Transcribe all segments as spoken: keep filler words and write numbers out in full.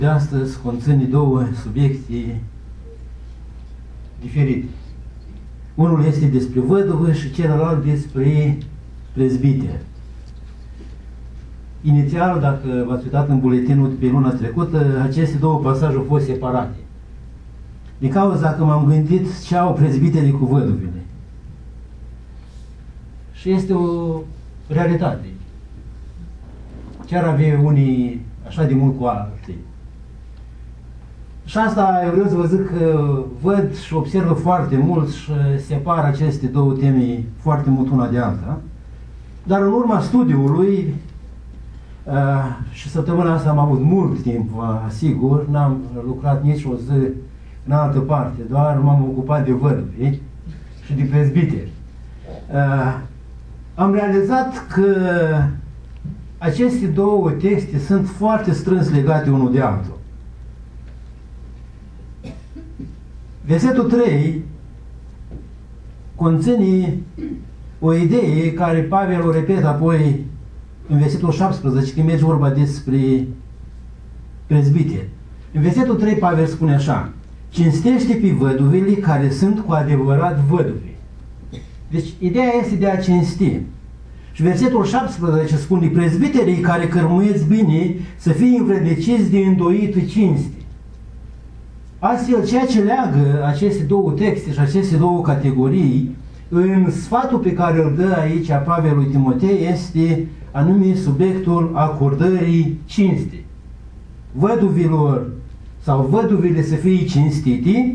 De astăzi conține două subiecte diferite. Unul este despre văduvă și celălalt despre prezbiter. Inițial, dacă v-ați uitat în buletinul pe luna trecută, aceste două pasaje au fost separate. Din cauza că m-am gândit ce au prezbiterii cu văduvele. Și este o realitate. Ce ar avea unii așa de mult cu alții. Și asta eu vreau să vă zic că văd și observă foarte mult și separă aceste două teme foarte mult una de alta. Dar în urma studiului, uh, și săptămâna asta am avut mult timp, vă asigur, n-am lucrat nici o zi în altă parte, doar m-am ocupat de văduve și de prezbiteri. Uh, am realizat că aceste două texte sunt foarte strâns legate unul de altul. Versetul trei conține o idee care Pavel o repetă apoi în versetul șaptesprezece, când merge vorba despre prezbiteri. În versetul trei Pavel spune așa: cinstește pe văduvele care sunt cu adevărat văduve. Deci ideea este de a cinsti. Și versetul șaptesprezece spune: prezbiterii care cărmuiesc bine să fie învredniciți de îndoită cinste. Astfel, ceea ce leagă aceste două texte și aceste două categorii în sfatul pe care îl dă aici Pavel lui Timotei este anume subiectul acordării cinste. Văduvilor sau văduvile să fie cinstite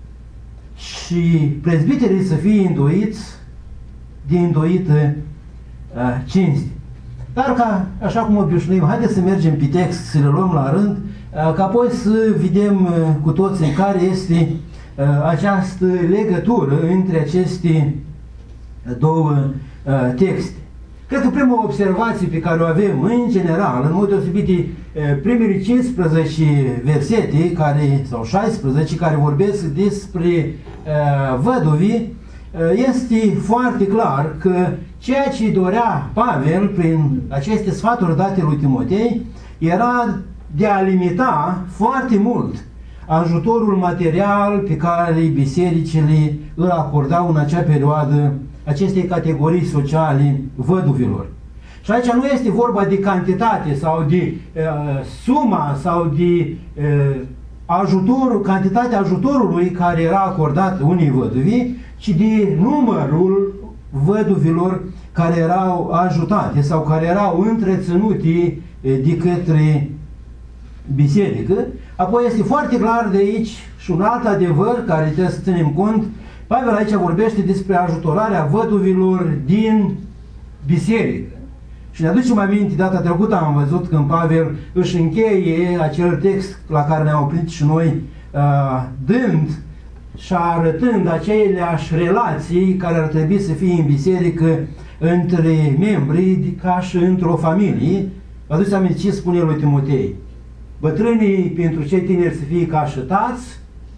și prezbiterii să fie îndoiți de îndoită uh, cinste. Dar ca, așa cum obișnuim, haideți să mergem pe text, să le luăm la rând, ca apoi să vedem cu toții care este această legătură între aceste două texte. Cred că prima observație pe care o avem în general, în mod deosebit de primele cincisprezece versete, care, sau șaisprezece, care vorbesc despre văduvi, este foarte clar că ceea ce dorea Pavel prin aceste sfaturi date lui Timotei era de a limita foarte mult ajutorul material pe care bisericile îl acordau în acea perioadă acestei categorii sociale văduvilor. Și aici nu este vorba de cantitate sau de uh, suma sau de uh, ajutorul, cantitatea ajutorului care era acordat unei văduvi, ci de numărul văduvilor care erau ajutate sau care erau întreținute de către biserică. Apoi este foarte clar de aici și un alt adevăr care trebuie să ținem cont. Pavel aici vorbește despre ajutorarea văduvilor din biserică. Și ne aducem aminte, data trecută am văzut când Pavel își încheie acel text la care ne-am oprit și noi, dând și arătând aceleași relații care ar trebui să fie în biserică între membrii, ca și într-o familie. Vă aduceți aminte ce spune lui Timotei? Bătrânii pentru cei tineri să fie ca și tați,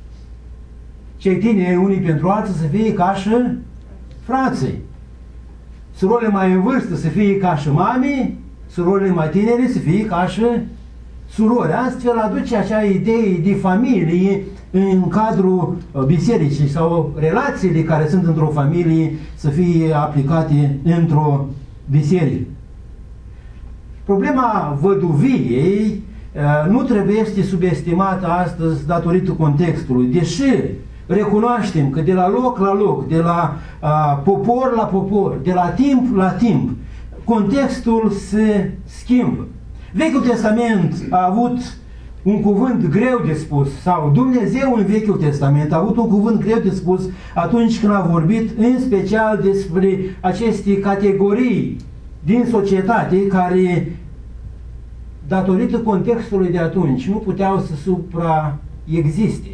cei tineri unii pentru alții să fie ca și frații, surorile mai în vârstă să fie ca și mami, surorile mai tinere să fie ca și surori. Astfel aduce acea idee de familie în cadrul bisericii sau relațiile care sunt într-o familie să fie aplicate într-o biserică. Problema văduviei nu trebuie să subestimată astăzi datorită contextului, deși recunoaștem că de la loc la loc, de la a, popor la popor, de la timp la timp, contextul se schimbă. Vechiul Testament a avut un cuvânt greu de spus, sau Dumnezeu în Vechiul Testament a avut un cuvânt greu de spus atunci când a vorbit în special despre aceste categorii din societate care, datorită contextului de atunci, nu puteau să supraexiste.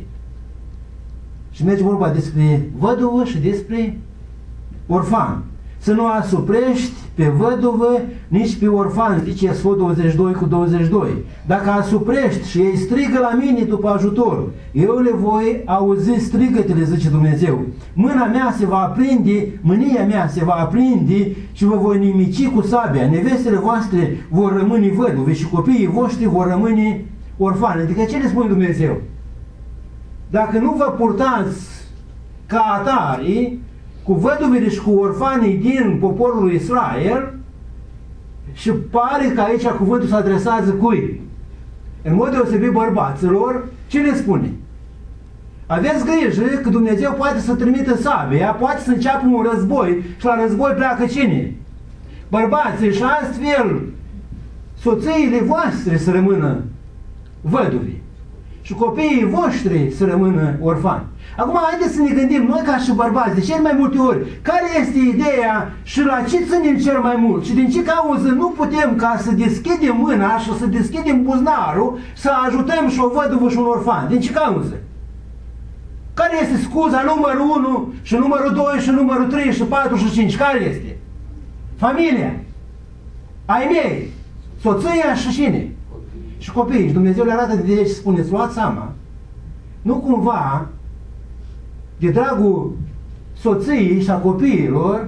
Și merge vorba despre văduvă și despre orfan. Să nu asuprești pe văduvă, nici pe orfan, zice Esfod douăzeci și doi cu douăzeci și doi. Dacă asuprești și ei strigă la mine după ajutor, eu le voi auzi strigătele, zice Dumnezeu. Mâna mea se va aprinde, mânia mea se va aprinde și vă voi nimici cu sabia. Nevestele voastre vor rămâne văduve și copiii voștri vor rămâne orfani. Adică ce ne spune Dumnezeu? Dacă nu vă purtați ca atari cu văduvile și cu orfanii din poporul lui Israel, și pare că aici cuvântul se adresează cui? În mod deosebit bărbaților, ce ne spune? Aveți grijă că Dumnezeu poate să trimită sabia, poate să înceapă un război și la război pleacă cine? Bărbații, și astfel soțiile voastre să rămână văduvi și copiii voștri să rămână orfani. Acum haideți să ne gândim noi ca și bărbați, de cel mai multe ori, care este ideea și la ce ținem cel mai mult și din ce cauză nu putem ca să deschidem mâna și să deschidem buzunarul să ajutăm și o văduvă și un orfan. Din ce cauză? Care este scuza numărul unu și numărul doi și numărul trei și patru și cinci? Care este? Familia. Ai mei. Soția și cine? Și copiii. Și Dumnezeu le arată de aici și spune, luați seama, nu cumva, de dragul soției și a copiilor,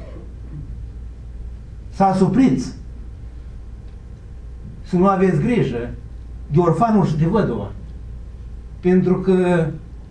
să asupriți să nu aveți grijă de orfanul și de văduva. Pentru că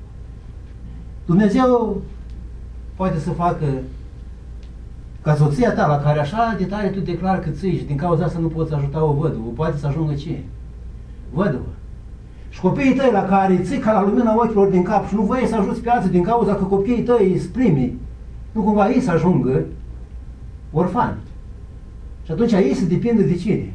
Dumnezeu poate să facă ca soția ta, la care așa de tare tu declari că ții și din cauza asta nu poți ajuta o văduvă, poate să ajungă ce? Văduvă. Și copiii tăi la care ții ca la lumina ochilor din cap și nu vrei să ajuți pe alții din cauza că copiii tăi sunt primii, nu cumva ei să ajungă orfani. Și atunci ei se depinde de cine?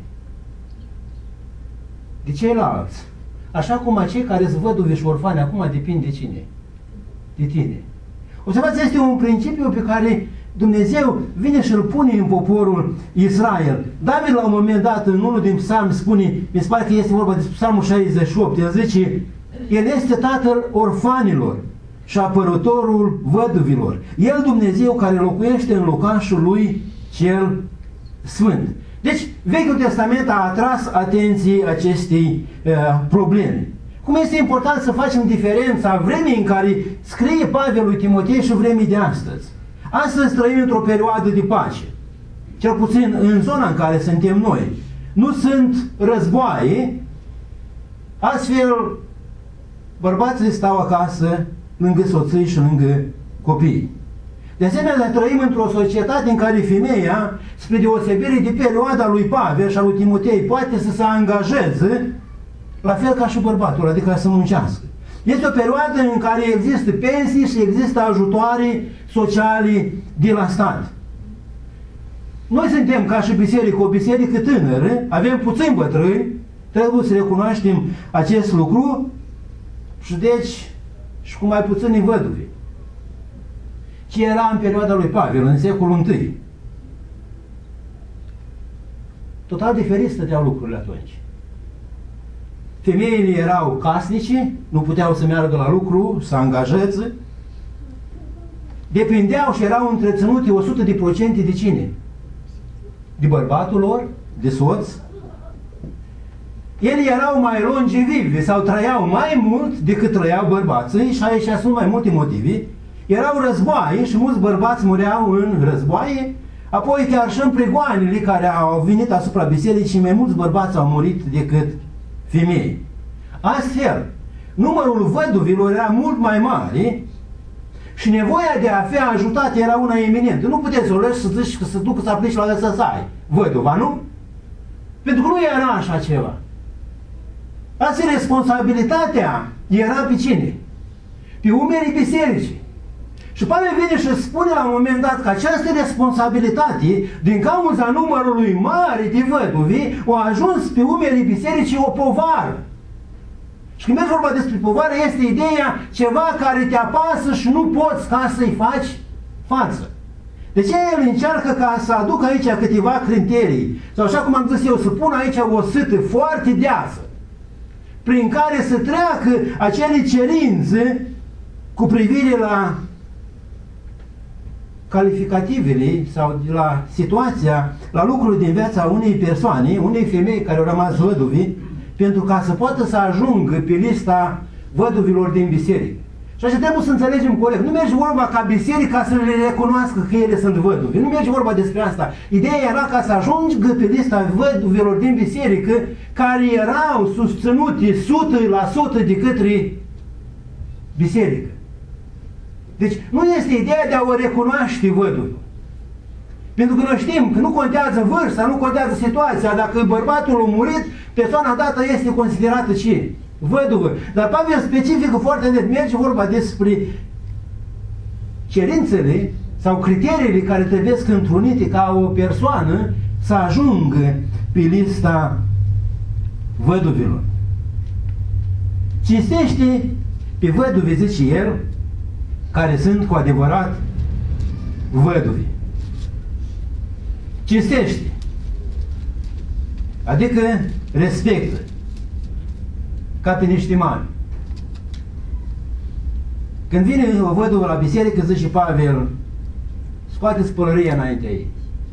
De ceilalți. Așa cum acei care sunt văduvi și orfani acum depind de cine? De tine. Observați, este un principiu pe care Dumnezeu vine și îl pune în poporul Israel. David la un moment dat în unul din psalmi spune, mi se pare că este vorba despre psalmul șaizeci și opt, el zice, El este tatăl orfanilor și apărătorul văduvilor. El Dumnezeu care locuiește în locașul lui cel sfânt. Deci Vechiul Testament a atras atenție acestei uh, probleme. Cum este important să facem diferența vremii în care scrie Pavel lui Timotei și vremii de astăzi. Astăzi trăim într-o perioadă de pace. Cel puțin în zona în care suntem noi. Nu sunt războaie, astfel bărbații stau acasă lângă soții și lângă copii. De asemenea, trăim într-o societate în care femeia, spre deosebire de perioada lui Pavel și a lui Timotei, poate să se angajeze la fel ca și bărbatul, adică să muncească. Este o perioadă în care există pensii și există ajutoare sociale de la stat. Noi suntem ca și biserică, o biserică tânără, avem puțini bătrâni, trebuie să recunoaștem acest lucru și deci și cu mai puțini văduvi. Ce era în perioada lui Pavel, în secolul întâi. Total diferit stăteau lucrurile atunci. Femeile erau casnice, nu puteau să meargă la lucru, să angajeze, depindeau și erau întreținute o sută la sută de cine? De bărbatul lor, de soț. Ele erau mai longevivi sau trăiau mai mult decât trăiau bărbații și aici sunt mai multe motive. Erau războaie și mulți bărbați mureau în războaie, apoi chiar și în prigoanele care au venit asupra bisericii, mai mulți bărbați au murit decât femei. Astfel, numărul văduvilor era mult mai mare și nevoia de a fi ajutat era una eminentă. Nu puteți să o lăși să zici că să ducă să aplici la ăsta să ai văduva, nu? Pentru că nu era așa ceva. Asta responsabilitatea era pe cine? Pe umerii bisericii. Și Pavel vine și spune la un moment dat că această responsabilitate, din cauza numărului mare de văduvi, a ajuns pe umerii bisericii o povară. Și când mergi vorba despre povară, este ideea ceva care te apasă și nu poți ca să-i faci față. De ce el încearcă ca să aducă aici câteva criterii, sau așa cum am zis eu, să pun aici o sâtă foarte deasă, prin care să treacă acele cerințe cu privire la calificativele sau la situația, la lucruri din viața unei persoane, unei femei care au rămas văduvi, pentru ca să poată să ajungă pe lista văduvilor din biserică. Și așa trebuie să înțelegem corect. Nu merge vorba ca biserica să le recunoască că ele sunt văduve. Nu merge vorba despre asta. Ideea era ca să ajungi pe lista văduvelor din biserică care erau susținute o sută la sută de către biserică. Deci nu este ideea de a o recunoaște văduve. Pentru că noi știm că nu contează vârsta, nu contează situația. Dacă bărbatul a murit, persoana dată este considerată ce? Văduvă. Dar Pavel specifică foarte net, merge vorba despre cerințele sau criteriile care trebuie să întrunite ca o persoană să ajungă pe lista văduvilor. Cinstește pe văduve, zice el, care sunt cu adevărat văduvi. Cinstește. Adică respectă. Ca pe niște mari. Când vine o văduvă la biserică, zice Pavel, scoateți pălăria înaintea ei.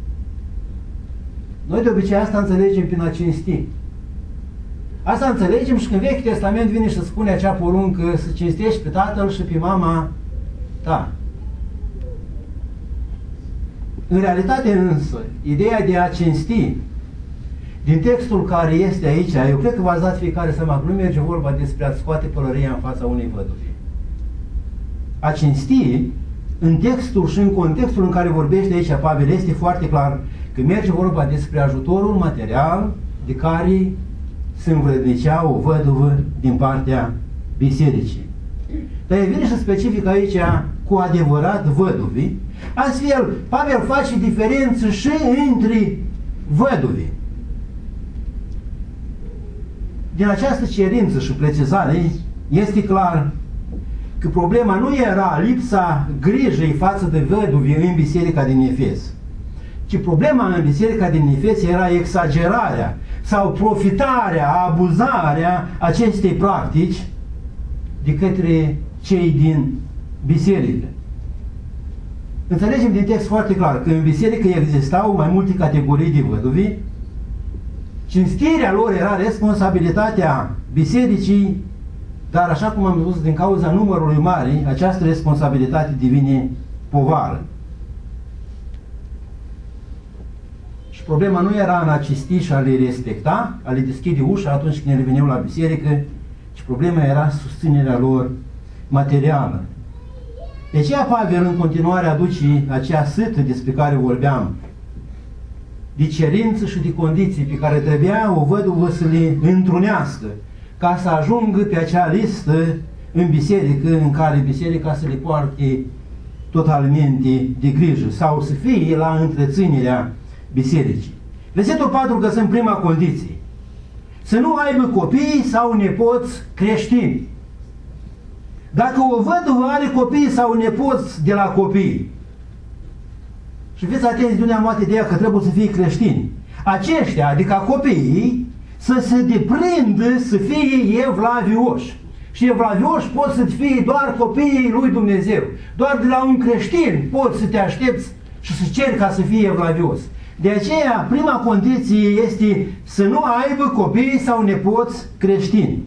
Noi de obicei asta înțelegem prin a cinsti. Asta înțelegem și când Vechiul Testament vine și spune acea poruncă să cinstești pe tatăl și pe mama ta. În realitate însă, ideea de a cinsti din textul care este aici, eu cred că v-ați dat fiecare seama că nu merge vorba despre a scoate pălăria în fața unei văduve. A cinsti, în textul și în contextul în care vorbește aici Pavel, este foarte clar că merge vorba despre ajutorul material de care se învrednicea o văduvă din partea bisericii. Dar el vine și specific aici cu adevărat văduvi. Astfel, Pavel face diferență și între văduvi. Din această cerință și precizare este clar că problema nu era lipsa grijei față de văduvi în biserica din Efes, ci problema în biserica din Efes era exagerarea sau profitarea, abuzarea acestei practici de către cei din biserică. Înțelegem din text foarte clar că în biserică existau mai multe categorii de văduvi. Cinstirea lor era responsabilitatea bisericii, dar așa cum am spus, din cauza numărului mare, această responsabilitate devine povară. Și problema nu era în a cinsti și a le respecta, a le deschide ușa atunci când ele veneau la biserică, ci problema era susținerea lor materială. De aceea Pavel în continuare aduce acea sâtă despre care vorbeam, de cerință și de condiții pe care trebuia o văduvă să le întrunească ca să ajungă pe acea listă în biserică, în care biserica să le poarte totalmente de grijă sau să fie la întreținerea bisericii. Versetul patru găsim prima condiție. Să nu aibă copii sau nepoți creștini. Dacă o văduvă are copii sau nepoți de la copii, și fiți atenți, nu ne-am luat ideea că trebuie să fie creștini, aceștia, adică copiii, să se deprindă să fie evlavioși. Și evlavioși pot să fie doar copiii lui Dumnezeu. Doar de la un creștin poți să te aștepți și să ceri ca să fie evlavios. De aceea, prima condiție este să nu aibă copii sau nepoți creștini.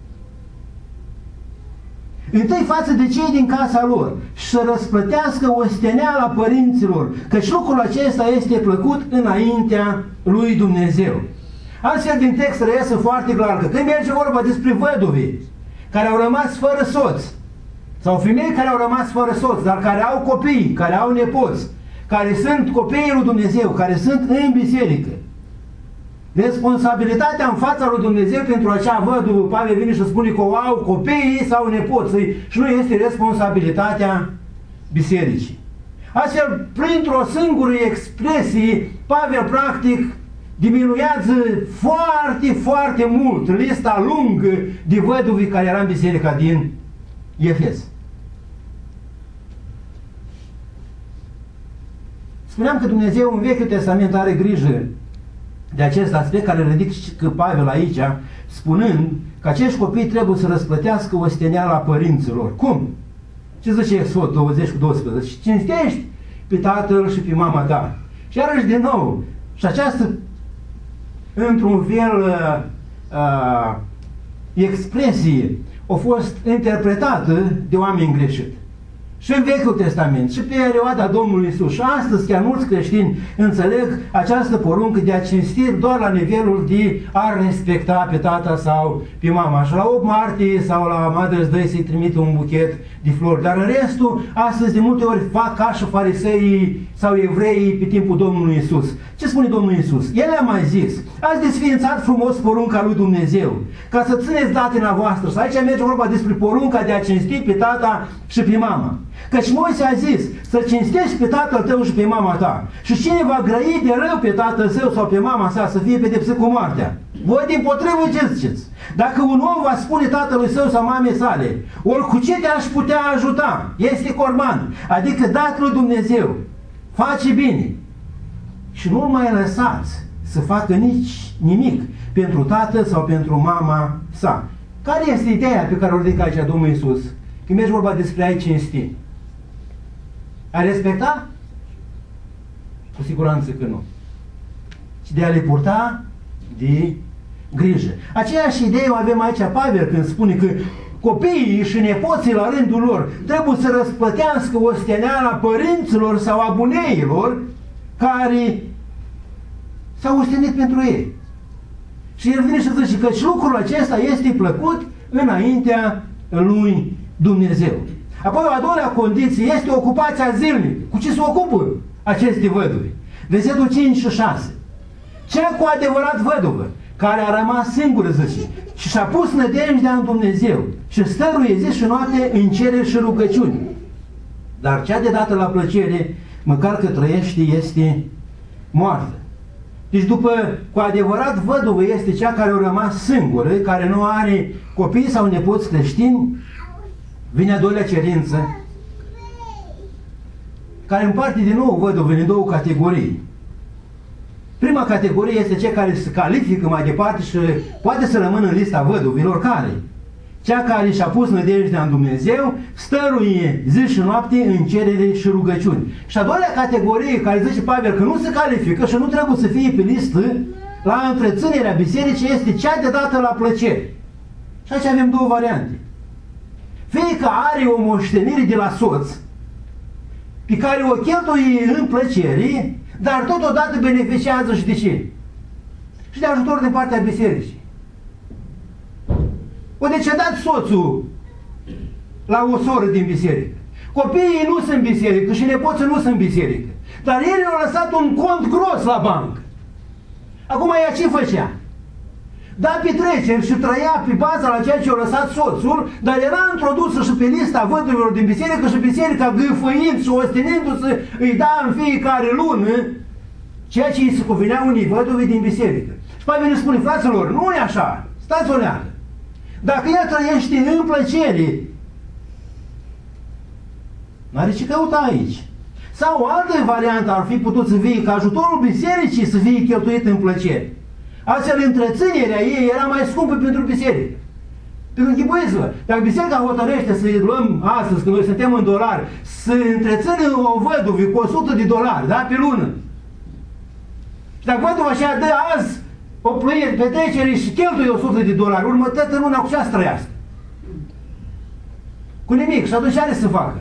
Întâi față de cei din casa lor și să răsplătească osteneala părinților, căci lucrul acesta este plăcut înaintea lui Dumnezeu. Astfel din text reiese foarte clar că când merge vorba despre văduvi care au rămas fără soț sau femei care au rămas fără soț, dar care au copii, care au nepoți, care sunt copiii lui Dumnezeu, care sunt în biserică, responsabilitatea în fața lui Dumnezeu pentru acea văduvă, Pavel vine și spune că o au copiii sau nepoții și nu este responsabilitatea bisericii. Astfel, printr-o singură expresie, Pavel practic diminuează foarte, foarte mult lista lungă de văduvi care era în biserica din Efes. Spuneam că Dumnezeu în Vechiul Testament are grijă de acest aspect care ridică Pavel aici, spunând că acești copii trebuie să răsplătească osteneala părinților. Cum? Ce zice Exod douăzeci cu doisprezece? Cinstești pe tatăl și pe mama ta. Și iarăși din nou, și această, într-un fel, uh, uh, expresie a fost interpretată de oameni greșit. Și în Vechiul Testament, și pe perioada Domnului Iisus. Și astăzi chiar mulți creștini înțeleg această poruncă de a cinsti doar la nivelul de a respecta pe tata sau pe mama. Și la opt martie sau la Mother's Day să-i trimite un buchet de flori. Dar în restul, astăzi de multe ori fac ca și fariseii sau evreii pe timpul Domnului Iisus. Ce spune Domnul Iisus? El a mai zis, ați desființat frumos porunca lui Dumnezeu, ca să țineți datina voastră. Și aici merge vorba despre porunca de a cinsti pe tata și pe mama. Căci Moise a zis să cinstești pe tatăl tău și pe mama ta. Și cine va grăi de rău pe tatăl său sau pe mama sa să fie pedepsit cu moartea. Voi dimpotrivă ce ziceți? Dacă un om va spune tatălui său sau mamei sale, ori cu ce te-aș putea ajuta? Este corban. Adică dat lui Dumnezeu. Face bine. Și nu mai lăsați să facă nici nimic pentru tatăl sau pentru mama sa. Care este ideea pe care o ridică aici Domnul Iisus? Când mergi vorba despre a-i cinsti. A respecta? Cu siguranță că nu. Și de a le purta de grijă. Aceeași idee o avem aici Pavel când spune că copiii și nepoții la rândul lor trebuie să răsplătească osteneala părinților sau a buneilor care s-au ostenit pentru ei. Și el vine și zice că lucrul acesta este plăcut înaintea lui Dumnezeu. Apoi o a doua condiție este ocupația zilnică. Cu ce se ocupă aceste văduve? Versetul cinci și șase. Cea cu adevărat văduvă, care a rămas singură, zice, și și-a pus nădejdea în Dumnezeu și stăruie zi și noapte în cereri și rugăciuni. Dar cea de dată la plăcere, măcar că trăiește, este moartă. Deci după cu adevărat văduvă este cea care a rămas singură, care nu are copii sau nepoți creștini. Vine a doilea cerință, care împarte din nou văduvele în două categorii. Prima categorie este cea care se califică mai departe și poate să rămână în lista văduvilor, care? Cea care și-a pus nădejdea în Dumnezeu, stăruie zi și noapte în cerere și rugăciuni. Și a doilea categorie, care zice Pavel că nu se califică și nu trebuie să fie pe listă la întreținerea bisericii, este cea de dată la plăcere. Și aici avem două variante. Fie că are o moștenire de la soț, pe care o cheltuie în plăcere, dar totodată beneficiază și de ce? Și de ajutor din partea bisericii. O decedat soțul la o soră din biserică. Copiii nu sunt biserică și nepoții nu sunt biserică. Dar el i-a lăsat un cont gros la bancă. Acum ea ce făcea? Da petreceri și trăia pe baza la ceea ce a lăsat soțul, dar era introdusă și pe lista văduvilor din biserică și biserica gâfâind și ostenindu-se îi da în fiecare lună ceea ce îi se cuvenea unii văduvi din biserică. Și Pavel îi spune, fraților, nu e așa, stați o leagă. Dacă ea trăiește în plăcere, n-are ce căuta aici. Sau o altă variantă ar fi putut să fie ca ajutorul bisericii să fie cheltuit în plăcere. Astfel, întreținerea ei era mai scumpă pentru biserică. Pentru închipuiți-vă, dacă biserica hotărăște să-i luăm astăzi, când noi suntem în dolari, să întreținem o văduvă cu o sută de dolari, da, pe lună. Și dacă văduva așa dă azi o plăire, petrecere și cheltuie o sută de dolari, următoată luna cu ce să trăiască? Cu nimic. Și atunci ce are să facă?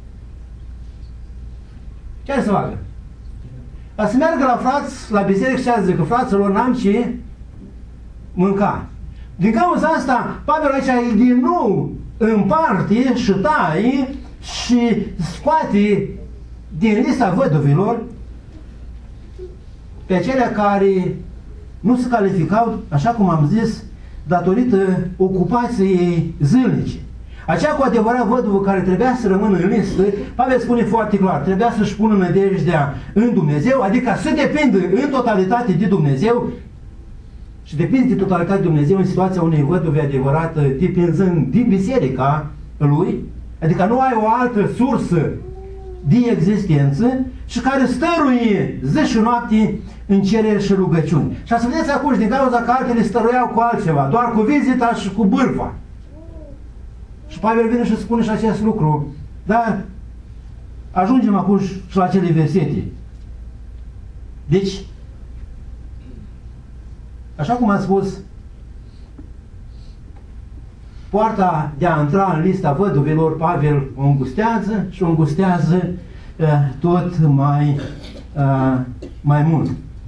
Ce are să facă? A să meargă la frați, la biserică și a zice că fraților n-am ce mânca. Din cauza asta, Pavel aici din nou împarte și taie și scoate din lista văduvilor pe acelea care nu se calificau, așa cum am zis, datorită ocupației zilnice. Aceea cu adevărat văduvă care trebuia să rămână în listă, Pavel spune foarte clar, trebuia să-și pună nădejdea în Dumnezeu, adică să depindă în totalitate de Dumnezeu și depinde de totalitate de Dumnezeu în situația unei văduve adevărată, depinzând din biserica lui, adică nu ai o altă sursă de existență și care stăruie zi și noapte în cereri și rugăciuni. Și să vedeți acum, din cauza că altele stăruiau cu altceva, doar cu vizita și cu bârfa. Și Pavel vine și spune și acest lucru. Dar ajungem acum și la cele versete. Deci, așa cum am spus, poarta de a intra în lista văduvilor, Pavel o îngustează și o îngustează uh, tot mai, uh, mai mult.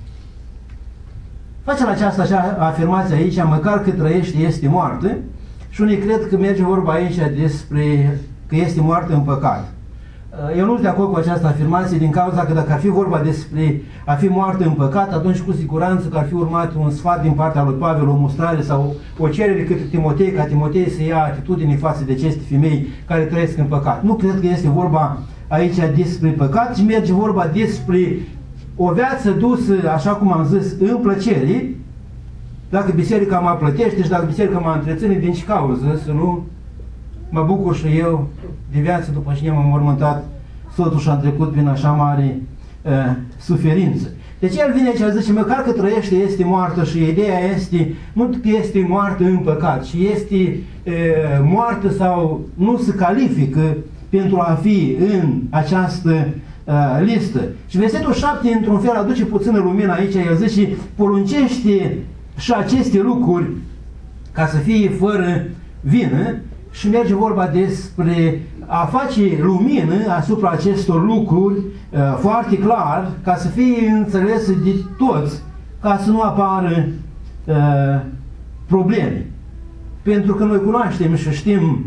Face această așa afirmație aici, măcar că trăiește, este moartă, și unii cred că merge vorba aici despre că este moartă în păcat. Eu nu sunt de acord cu această afirmație din cauza că dacă ar fi vorba despre a fi moartă în păcat, atunci cu siguranță că ar fi urmat un sfat din partea lui Pavel, o mustrare sau o cerere către Timotei, ca Timotei să ia atitudine față de aceste femei care trăiesc în păcat. Nu cred că este vorba aici despre păcat, ci merge vorba despre o viață dusă, așa cum am zis, în plăcere. Dacă biserica mă plătește și dacă biserica mă întreține, din ce cauză să nu mă bucur și eu de viață după ce ne-am înmormântat, soțul și-a trecut prin așa mare uh, suferință. Deci el vine și zice, măcar că trăiește, este moartă, și ideea este, nu că este moartă în păcat, ci este uh, moartă sau nu se califică pentru a fi în această uh, listă. Și versetul șapte, într-un fel, aduce puțină lumină aici, el zice, poruncește și aceste lucruri ca să fie fără vină, și merge vorba despre a face lumină asupra acestor lucruri uh, foarte clar, ca să fie înțelese de toți, ca să nu apară uh, probleme. Pentru că noi cunoaștem și știm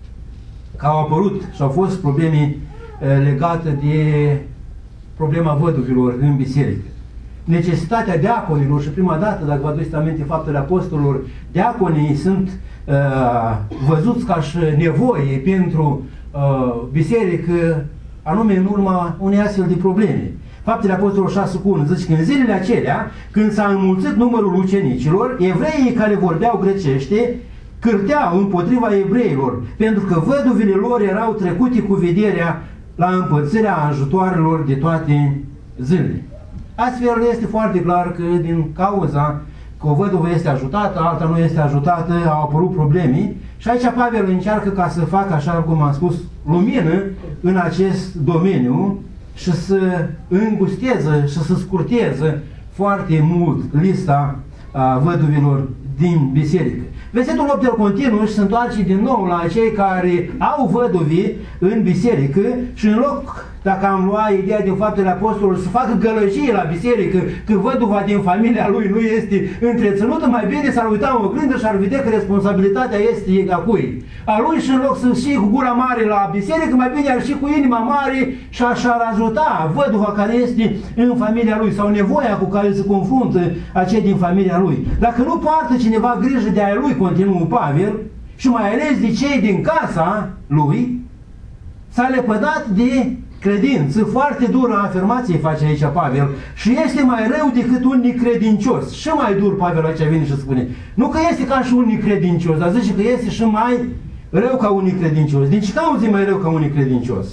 că au apărut și au fost probleme uh, legate de problema văduvilor în biserică. Necesitatea diaconilor, și prima dată, dacă vă aduceți aminte Faptele Apostolilor, diaconii sunt uh, văzuți ca și nevoie pentru uh, biserică, anume în urma unei astfel de probleme. Faptele Apostolilor șase cu unu zice că în zilele acelea, când s-a înmulțit numărul ucenicilor, evreii care vorbeau grecește cârteau împotriva evreilor, pentru că văduvile lor erau trecute cu vederea la împărțirea ajutoarelor de toate zilele. Astfel este foarte clar că din cauza că o văduvă este ajutată, alta nu este ajutată, au apărut probleme, și aici Pavel încearcă ca să facă, așa cum am spus, lumină în acest domeniu și să îngusteze și să scurteze foarte mult lista a văduvilor din biserică. Versetul opt el continuă și se întoarce din nou la cei care au văduvi în biserică și în loc, dacă am luat ideea din Faptele Apostolilor, să facă gălăgie la biserică că văduva din familia lui nu este întreținută, mai bine s-ar uita în oglindă și ar vedea că responsabilitatea este a cui? A lui, și în loc să știe cu gura mare la biserică, mai bine ar ști cu inima mare și așa ar ajuta văduva care este în familia lui sau nevoia cu care se confruntă acei din familia lui. Dacă nu poartă cineva grijă de a lui, continuă Pavel, și mai ales de cei din casa lui, s-a lepădat de credință. Foarte dură afirmație face aici Pavel, și este mai rău decât un necredincios. Și mai dur Pavel aici vine și spune, nu că este ca și un necredincios, dar zice că este și mai rău ca un necredincios. Din ce cauză e mai rău ca un necredincios?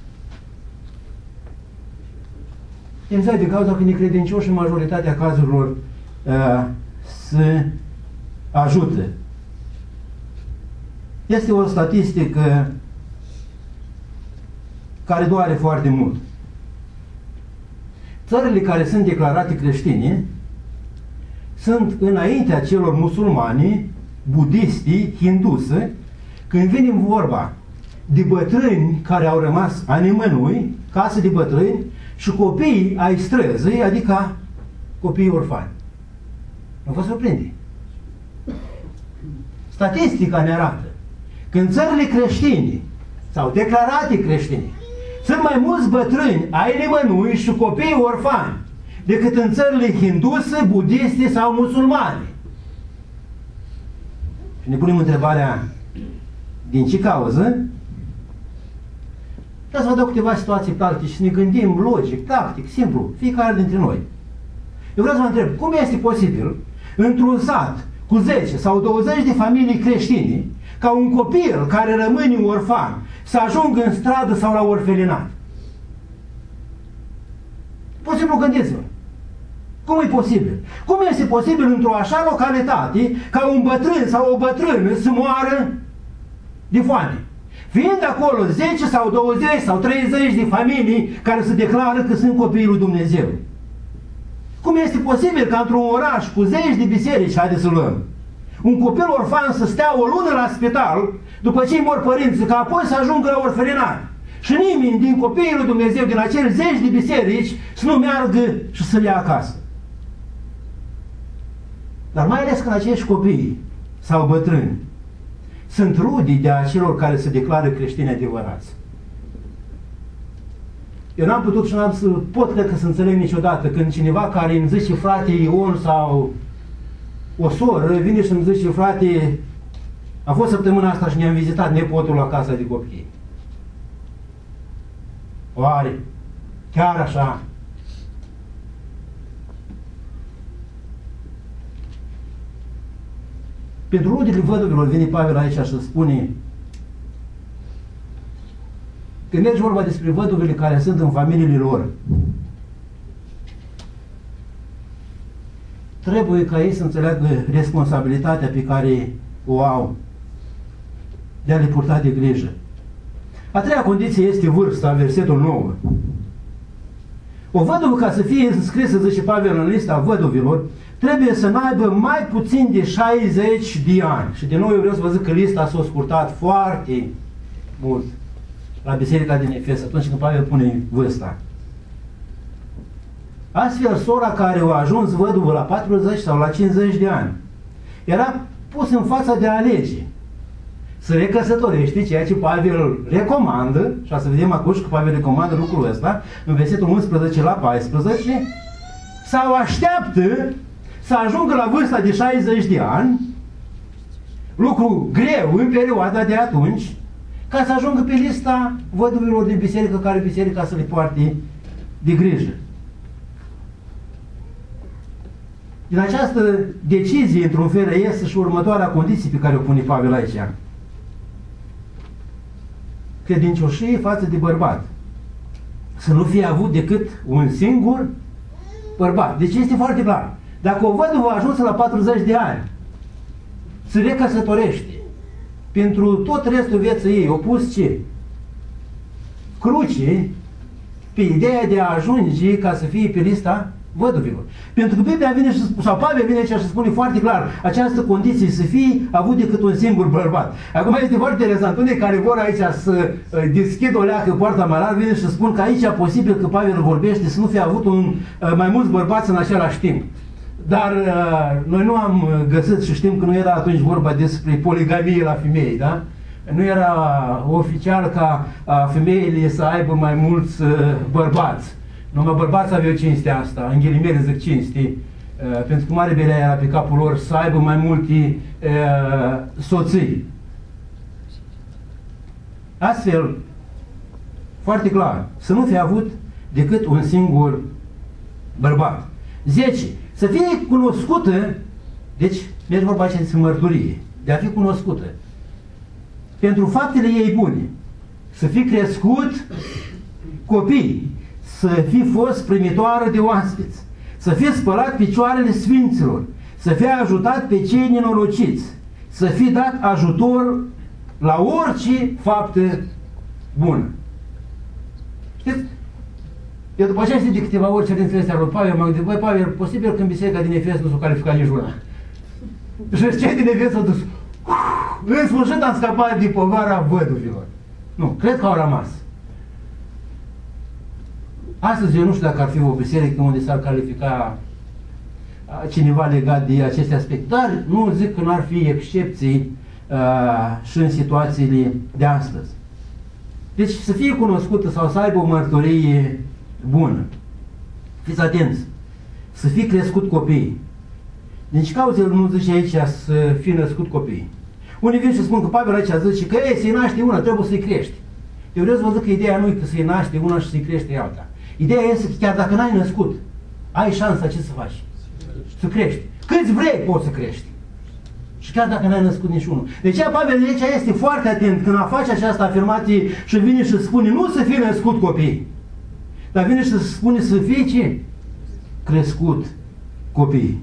Exact, din cauza că necredincioși în majoritatea cazurilor uh, se ajută. Este o statistică care doare foarte mult. Țările care sunt declarate creștine sunt înaintea celor musulmani, budisti, hinduse, când vine vorba de bătrâni care au rămas a nimănui, casă de bătrâni, și copiii ai străzii, adică copiii orfani. Nu vă surprinde. Statistica ne arată că în țările creștine sau declarate creștine sunt mai mulți bătrâni ai nimănui și copii orfani decât în țările hinduse, budiste sau musulmane. Și ne punem întrebarea, din ce cauză? Vreau să vă dau câteva situații practice și ne gândim logic, practic, simplu, fiecare dintre noi. Eu vreau să vă întreb, cum este posibil într-un sat cu zece sau douăzeci de familii creștine, ca un copil care rămâne orfan să ajungă în stradă sau la orfelinat? Pur și simplu gândiți-vă. Cum e posibil? Cum este posibil într-o așa localitate ca un bătrân sau o bătrână să moară de foame? Fiind acolo zece sau douăzeci sau treizeci de familii care se declară că sunt copiii lui Dumnezeu. Cum este posibil ca într-un oraș cu zeci de biserici, haideți să luăm, Un copil orfan să stea o lună la spital, după ce îi mor părinții, ca apoi să ajungă la orfelinat. Și nimeni din copiii lui Dumnezeu, din acele zeci de biserici, să nu meargă și să le ia acasă. Dar mai ales când acești copii sau bătrâni sunt rudii de acelor care se declară creștini adevărați. Eu n-am putut și n-am să pot, cred că, să înțeleg niciodată când cineva care îmi zice frate Ion sau o soră vine și îmi zice frate, a fost săptămâna asta și ne-am vizitat nepotul la casa de copii. Oare? Chiar așa? Pentru rudele văduvilor vine Pavel aici și spune: când mergi vorba despre văduvele care sunt în familiile lor, trebuie ca ei să înțeleagă responsabilitatea pe care o au de a le purta de grijă. A treia condiție este vârsta, versetul nouă. O văduvă, ca să fie înscrisă, zice Pavel, în lista văduvilor, trebuie să n-aibă mai puțin de șaizeci de ani. Și de nou eu vreau să vă zic că lista s-a scurtat foarte mult la biserica din Efes, atunci când Pavel pune vârsta. Astfel, sora care a ajuns văduvă la patruzeci sau la cincizeci de ani era pus în fața de a alege să recăsătorește, ceea ce Pavel recomandă, și o să vedem acum că Pavel recomandă lucrul ăsta, în versetul unsprezece la paisprezece, sau așteaptă să ajungă la vârsta de șaizeci de ani, lucru greu în perioada de atunci, ca să ajungă pe lista văduvilor din biserică, care biserica să le poarte de grijă. Din această decizie, într-un fel, reiese și următoarea condiție pe care o pune Pavel aici. Credincioșie față de bărbat. Să nu fie avut decât un singur bărbat. Deci este foarte clar. Dacă o văduvă a ajuns la patruzeci de ani, se recăsătorește, pentru tot restul vieții ei, o pus ce? Cruce pe ideea de a ajunge ca să fie pe lista văduvilor. Pentru că Biblia vine și, sau Pavel vine aici și spune foarte clar, această condiție să fie avut decât un singur bărbat. Acum este foarte interesant, unii care vor aici să deschid o leacă poarta mai larg, vine și spun că aici posibil că Pavel vorbește să nu fie avut un, mai mulți bărbați în același timp. Dar uh, noi nu am găsit și știm că nu era atunci vorba despre poligamie la femei, da? Nu era oficial ca uh, femeile să aibă mai mulți uh, bărbați. Numai bărbați aveau cinstea asta, în ghilimele zic cinste, uh, pentru că mare belea era pe capul lor să aibă mai multe uh, soții. Astfel, foarte clar, să nu fie avut decât un singur bărbat. zece. Să fie cunoscută, deci merge vorba aici despre mărturie, de a fi cunoscută pentru faptele ei bune, să fi crescut copii, să fi fost primitoare de oaspeți, să fi spălat picioarele sfinților, să fie ajutat pe cei nenorociți, să fi dat ajutor la orice faptă bună. Știți? Eu după aceea știu de câteva ori cerințele astea lui Pavel, m-am gândit, băi, Pavel, posibil că în biserica din Efes nu s-o calificat nici una. Și cei din Efes s-au dus, în sfârșit am scăpat de povara văduvilor. Nu, cred că au rămas. Astăzi eu nu știu dacă ar fi o biserică unde s-ar califica cineva legat de aceste aspecte, dar nu zic că n-ar fi excepții uh, și în situațiile de astăzi. Deci să fie cunoscută sau să aibă o mărturie bună. Fiți atenți. Să fie crescut copii. Deci cauze nu zice aici să fie născut copii. Unii vin și spun că Pavel aici zice că ei, să-i naște una, trebuie să-i crești. Eu vreau să vă zic că ideea nu e că să-i naște una și să-i crește alta. Ideea este că chiar dacă n-ai născut, ai șansa ce să faci? Să crești. Câți vrei poți să crești. Și chiar dacă n-ai născut niciunul. De aceea Pavel aici este foarte atent când a face această afirmație și vine și spune nu să fie născut copii, dar vine și spune să fie ce? Crescut copii.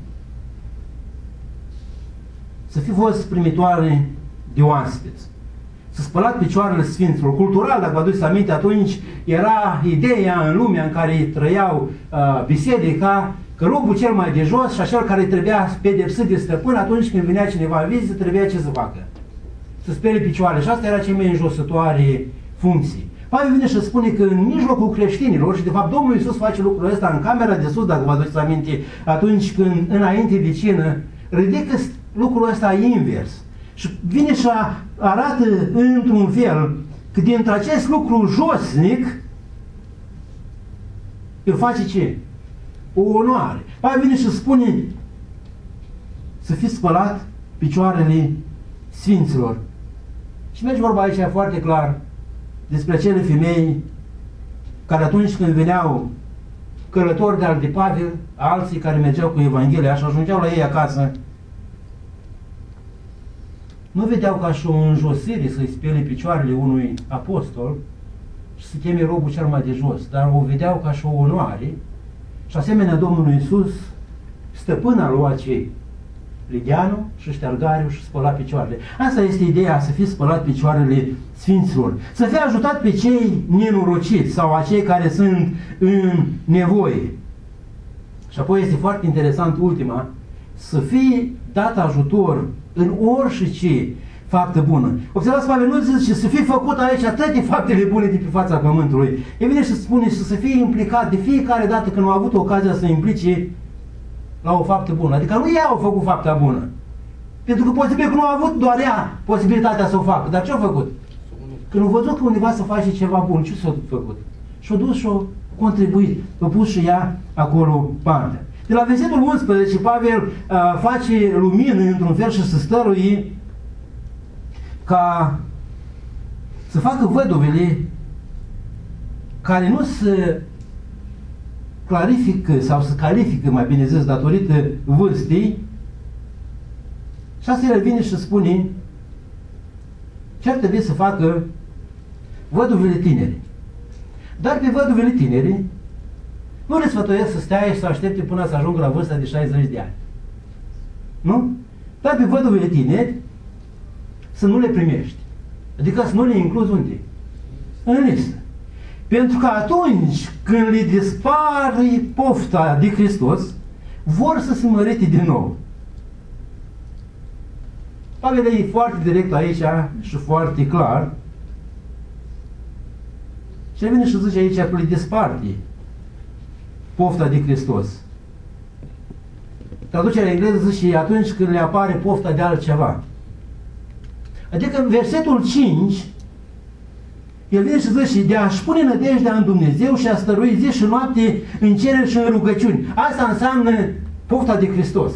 Să fi fost primitoare de oaspeți. Să spălat picioarele sfinților. Cultural, dacă vă aduceți aminte, atunci era ideea în lumea în care trăiau uh, biserica Că robul cel mai de jos și acel care trebuia pedepsit de stăpân, atunci când venea cineva în vizită, trebuia ce să facă? Să spele picioarele. Și asta era cea mai înjosătoare funcții. Pavel vine și spune că în mijlocul creștinilor, și de fapt Domnul Iisus face lucrul ăsta în camera de sus, dacă vă aduceți aminte, atunci când înainte de cină, ridică lucrul ăsta invers. Și vine și arată într-un fel că dintre acest lucru josnic îl face ce? O onoare. Pavel vine și spune să fi spălat picioarele sfinților. Și merge vorba aici foarte clar despre acele femei care atunci când veneau călători de-al de Pavel, alții care mergeau cu Evanghelia și ajungeau la ei acasă, nu vedeau ca și o înjosire să-i spele picioarele unui apostol și să cheme robul cel mai de jos, dar o vedeau ca și o onoare și asemenea Domnului Iisus, stăpân al lua cei Ligianu și Ștergariu și spăla picioarele. Asta este ideea, să fie spălat picioarele sfinților. Să fie ajutat pe cei nenorociți sau acei care sunt în nevoie. Și apoi este foarte interesant ultima, să fie dat ajutor în orice faptă bună. Observați, Pavel nu zice să fie făcut aici toate faptele bune de pe fața pământului. El vine și spune și să fie implicat de fiecare dată când au avut ocazia să implice la o faptă bună. Adică nu ei au făcut fapta bună. Pentru că posibil că nu a avut doar ea posibilitatea să o facă. Dar ce a făcut? Când au văzut că undeva să face ceva bun, ce s-a făcut? Și-a dus și-a contribuit. A pus și ea acolo partea. De la versetul unsprezece, Pavel uh, face lumină într-un fel și să stăruie ca să facă văduvele care nu se clarifică sau se califică, mai bine zis, datorită vârstei. Și asta el vine și spune ce ar trebui să facă văduvele tinere. Dar pe văduvele tinere nu le sfătuiesc să stea și să aștepte până să ajungă la vârsta de șaizeci de ani. Nu? Dar pe văduvele tineri să nu le primești. Adică să nu le incluzi unde? În listă. Pentru că atunci când le dispare pofta de Hristos, vor să se mărite din nou. Pavel e foarte direct aici și foarte clar. Și vine și zice aici că le disparte pofta de Hristos. Traducerea engleză zice atunci când le apare pofta de altceva. Adică în versetul cinci, el vine și zice de a-și pune nădejdea în Dumnezeu și a stărui zi și noapte în cereri și în rugăciuni. Asta înseamnă pofta de Hristos.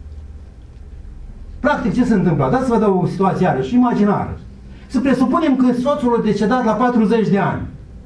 Practic ce se întâmplă? Dați să vă dau o situație iarăși, imaginară. Să presupunem că soțul a decedat la patruzeci de ani.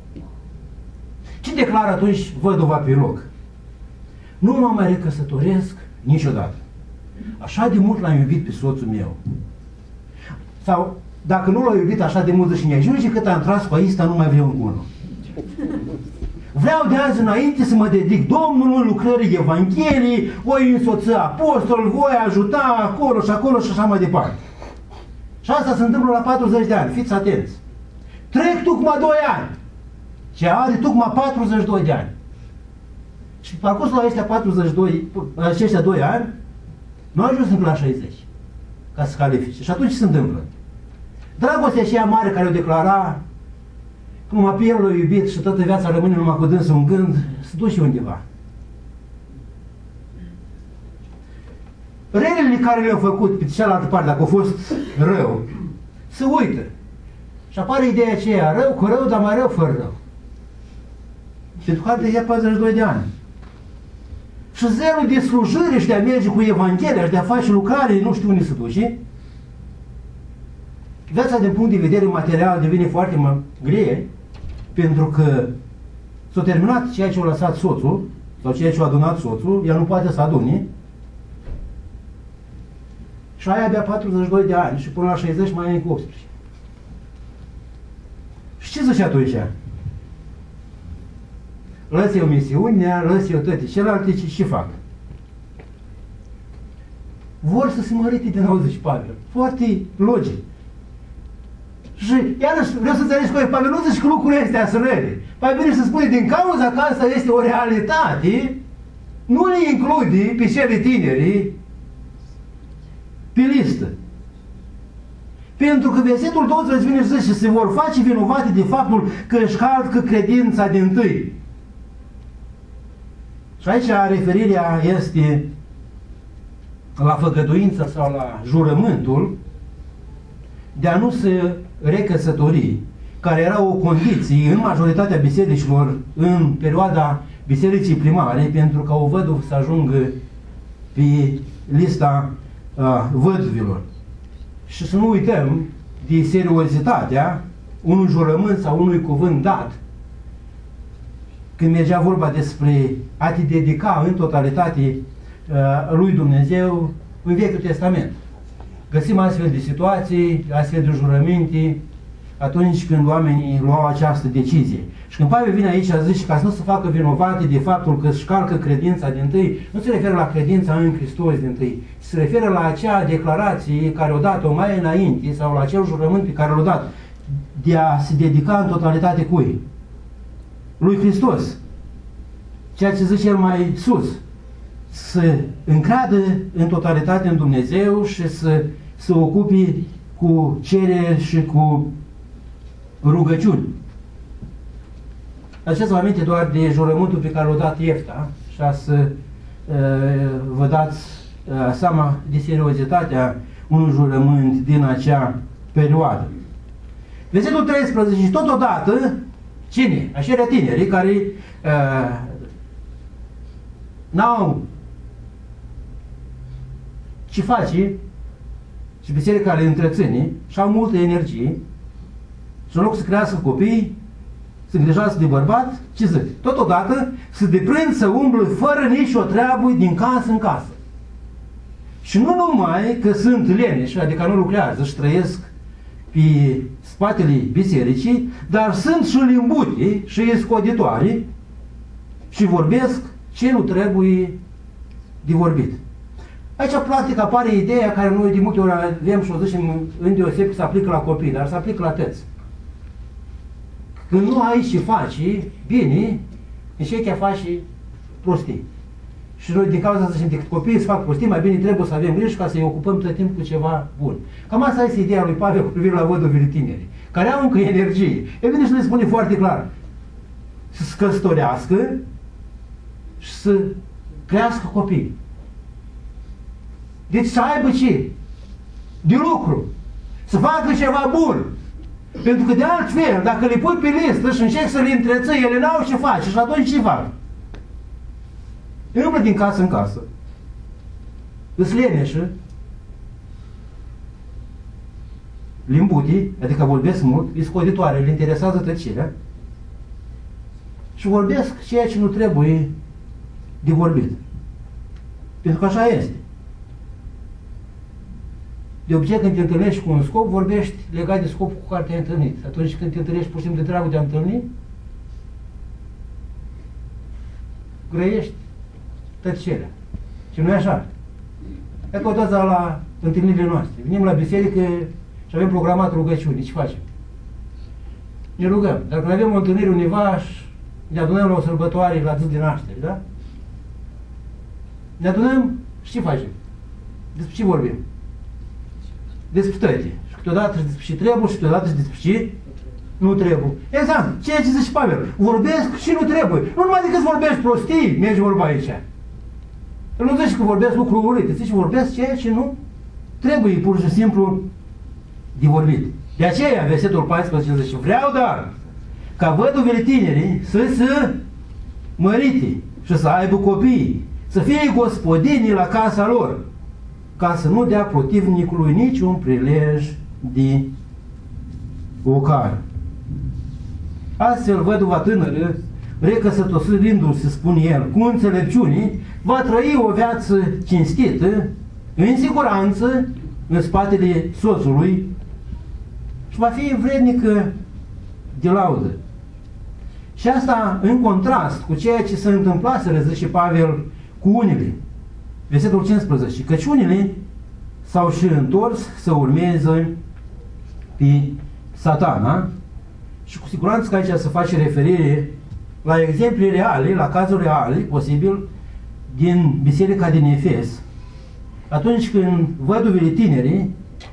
Ce declară atunci văduva pe loc? Nu mă mai recăsătoresc niciodată. Așa de mult l-am iubit pe soțul meu. Sau, dacă nu l-a iubit așa de mult și mi-ajunge cât am tras cu aista, nu mai vreau încunul. Vreau de azi înainte să mă dedic Domnului în lucrării Evangheliei, voi însoți apostol, voi ajuta acolo și acolo și așa mai departe. Și asta se întâmplă la patruzeci de ani, fiți atenți. Trec tocmai doi ani. Și are tocmai patruzeci și doi de ani. Și parcursul la ăștia patruzeci și doi, aceștia doi ani, nu a ajuns încă la șaizeci, ca să califice. Și atunci ce se întâmplă? Dragostea aceea mare care o declara, că numai pe el l-a iubit și toată viața rămâne numai cu dânsul în gând, se duce undeva. Relele care le-au făcut pe cealaltă parte, dacă a fost rău, se uită. Și apare ideea aceea, rău cu rău, dar mai rău fără rău. Pentru că are deja patruzeci și doi de ani. Și zelul de slujire și de a merge cu Evanghelia și de a face lucrare, nu știu unde se duce. Viața din punct de vedere material devine foarte grea, pentru că s-a terminat ceea ce a lăsat soțul, sau ceea ce a adunat soțul, el nu poate să adune. Și aia abia patruzeci și doi de ani și până la șaizeci mai e încă optsprezece. Și ce zice atunci? Lăs eu misiunea, lăs eu toate celelalte, ce, ce fac? Vor să se mărite din nou, zice Pavel. Foarte logic. Și iarăși vreau să înțelegi că Pavel nu zice că lucrurile astea sunt rele. Pavel vine să spune din cauza că asta este o realitate, nu le include pe cele tinerii pe listă. Pentru că versetul douăsprezece vine și zice, se vor face vinovate de faptul că își calcă credința dintâi. Și aici referirea este la făgăduința sau la jurământul de a nu se recăsători, care era o condiție în majoritatea bisericilor în perioada bisericii primare, pentru ca o văduvă să ajungă pe lista uh, văduvilor. Și să nu uităm de seriozitatea unui jurământ sau unui cuvânt dat când mergea vorba despre a te dedica în totalitate uh, lui Dumnezeu în Vechiul Testament. Găsim astfel de situații, astfel de jurăminte atunci când oamenii luau această decizie. Și când Pavel vine aici, a zis ca să nu se facă vinovate de faptul că își calcă credința dintâi, nu se referă la credința în Hristos dintâi, se referă la acea declarație care o dat-o mai înainte sau la acel jurământ pe care l-a dat de a se dedica în totalitate cui? Lui Hristos. Ceea ce zice el mai sus. Să încreadă în totalitate în Dumnezeu și să se ocupe cu cereri și cu rugăciuni. Așa vă aminte doar de jurământul pe care l-a dat Iefta și a să uh, vă dați uh, seama de seriozitatea unui jurământ din acea perioadă. Versetul treisprezece, și totodată, cine? Așerea tinerii care uh, n-au ce face și biserica le întreține și au multă energie și în loc să crească copii, să îngrijească de bărbat, ce zic? Totodată să deprind să umblă fără nicio treabă din casă în casă. Și nu numai că sunt leneși, adică nu lucrează și trăiesc pe spatele bisericii, dar sunt și limbute și scoditoare și vorbesc ce nu trebuie de vorbit. Aici, practic, apare ideea care noi de multe ori avem și o zicem îndeoseb că se aplică la copii, dar se aplică la tăți. Când nu ai ce faci, bine, înșechea face prostii. Și noi din cauza să zicem, decât copiii să fac prostii, mai bine trebuie să avem grijă ca să-i ocupăm tot timpul cu ceva bun. Cam asta este ideea lui Pavel cu privire la văduvile tineri, care au încă energie. E bine și le spune foarte clar, să se căsătorească și să crească copii. Deci să aibă ce? De lucru. Să facă ceva bun. Pentru că de altfel, dacă le pui pe listă și încerci să le întreții, ele n-au ce face și atunci ce fac? Îmblă din casă în casă. Îs leneșă, limbutii, adică vorbesc mult, îi scoditoare, le interesează tăcerea și vorbesc ceea ce nu trebuie de vorbit. Pentru că așa este. De obicei, când te întâlnești cu un scop, vorbești legat de scopul cu care te-ai întâlnit. Atunci când te întâlnești pur și simplu de dragul de a întâlni, grăiești tăcerea. Și nu e așa. E că odată la întâlnirile noastre. Venim la biserică și avem programat rugăciuni. Ce facem? Ne rugăm. Dar când avem o întâlnire undeva și ne adunăm la o sărbătoare la zi de naștere, da? Ne adunăm și ce facem? Despre ce vorbim? Despre toate. Și câteodată și despre ce trebuie și câteodată și despre ce nu trebuie. Exact. Ceea ce zice Pavel. Vorbesc și nu trebuie. Nu numai decât să vorbești prostii, merge vorba aici. El nu zice că vorbesc lucruri urâte, zice că vorbesc ceea ce nu trebuie pur și simplu de vorbit. De aceea, versetul paisprezece zice, vreau dar ca văduvele tinerii să se mărite și să aibă copii, să fie gospodinii la casa lor, ca să nu dea protivnicului niciun prilej de ocară. Astfel, văduva tânără, recăsătorindu-se, spune el, cu înțelepciune, va trăi o viață cinstită, în siguranță, în spatele soțului și va fi vrednică de laudă. Și asta în contrast cu ceea ce se întâmplaseră, zice Pavel, cu unele. Versetul cincisprezece. Căci unele s-au și întors să urmeze pe Satana și cu siguranță că aici se face referire la exemple reale, la cazuri reale, posibil, din biserica din Efes, atunci când văduvele tineri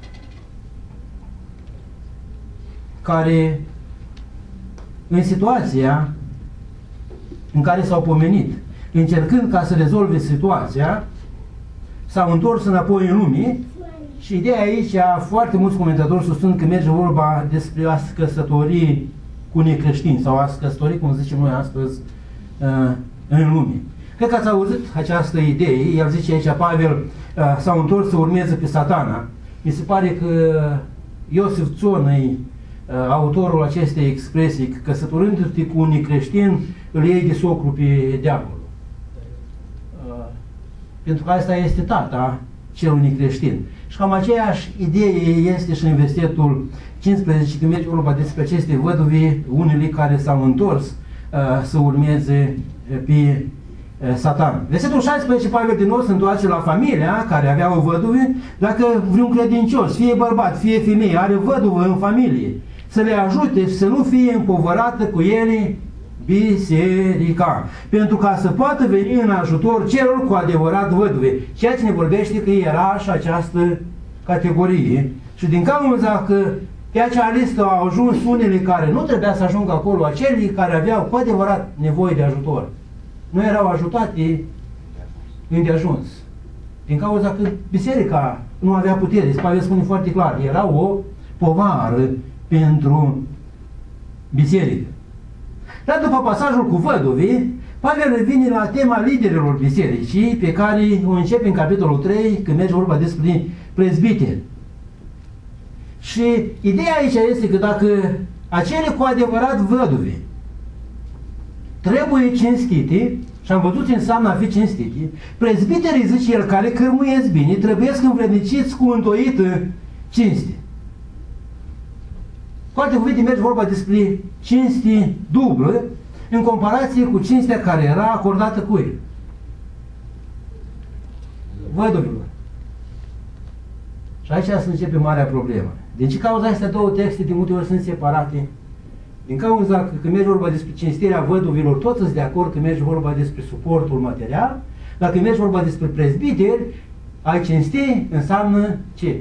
care în situația în care s-au pomenit, încercând ca să rezolve situația, s-au întors înapoi în lume. Și ideea aici, foarte mulți comentatori susțin că merge vorba despre a se căsători cu necreștini sau a se căsători, cum zicem noi astăzi, în lume. Cred că ați auzit această idee. El zice aici, Pavel s-au întors să urmeze pe Satana. Mi se pare că Iosif Țon e autorul acestei expresii, că căsătorându-te cu un necreștin, îl iei de socru pe diavolul. Pentru că asta este tata celui necreștin. Și cam aceeași idee este și în versetul cincisprezece, când merge vorba despre aceste văduve, unele care s-au întors uh, să urmeze pe uh, Satan. Versetul șaisprezece, Pavel din nou se întoarce la familia care avea o văduve. Dacă vreun credincios, fie bărbat, fie femeie, are văduvă în familie, să le ajute și să nu fie împovărată cu ele biserica, pentru ca să poată veni în ajutor celor cu adevărat văduve. Ceea ce ne vorbește că era și această categorie. Și din cauza că pe acea listă au ajuns unele care nu trebuia să ajungă acolo, acelii care aveau cu adevărat nevoie de ajutor, nu erau ajutate îndeajuns. Din cauza că biserica nu avea putere. Pavel spune foarte clar, era o povară pentru biserică. Dar după pasajul cu văduvii, Pavel revine la tema liderilor bisericii, pe care o începe în capitolul trei, când merge vorba despre prezbiteri. Și ideea aici este că dacă acele cu adevărat văduve trebuie cinstite, și am văzut ce înseamnă a fi cinstite, prezbiterii, zice el, care cârmuiesc bine, trebuie să învredniciți cu îndoită cinste. Cu alte cuvinte, merge vorba despre cinste dublă în comparație cu cinstea care era acordată cui? Văduvilor. Și aici se începe marea problemă. De ce cauza astea două texte de multe ori sunt separate? Din cauza că când merge vorba despre cinstirea văduvilor, toți sunt de acord că merge vorba despre suportul material, dar când merge vorba despre prezbiteri, ai cinsti înseamnă ce?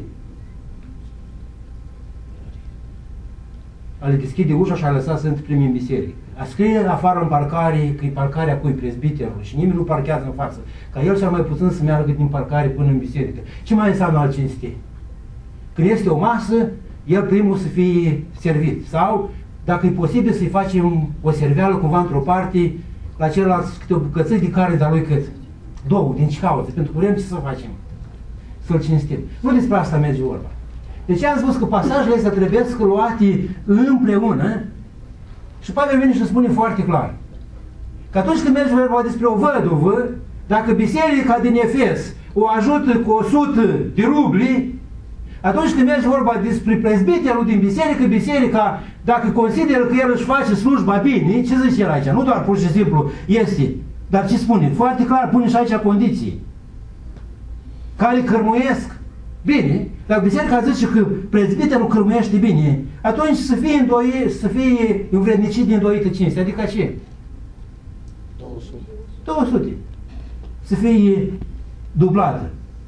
A le deschide ușa și a lăsat să intre primii în biserică. A scrie afară în parcare că e parcarea cui? Prezbiterului. Și nimeni nu parchează în față. Ca el cel mai puțin să meargă din parcare până în biserică. Ce mai înseamnă al cinste? Când este o masă, el primul să fie servit. Sau, dacă e posibil, să-i facem o serveală cumva într-o parte, la celălalt câte o bucățică de carne, dar lui cât? Două, din ce cauză? Pentru că vrem ce să facem? Să-l cinstim. Nu despre asta merge vorba. Deci am spus că pasajele astea trebuie să luate împreună și Pavel vine și spune foarte clar că atunci când merge vorba despre o văduvă, dacă biserica din Efes o ajută cu o sută de rubli, atunci când merge vorba despre prezbiterul din biserică, biserica, dacă consideră că el își face slujba bine, ce zice el aici? Nu doar pur și simplu este, dar ce spune? Foarte clar pune și aici condiții care cărmuiesc bine. Dacă biserica zice că prezbiterul cârmuiește bine, atunci să fie, îndoi, să fie învrednicit din îndoită cinste. Adică ce? două sute. două sute. Să fie dublată.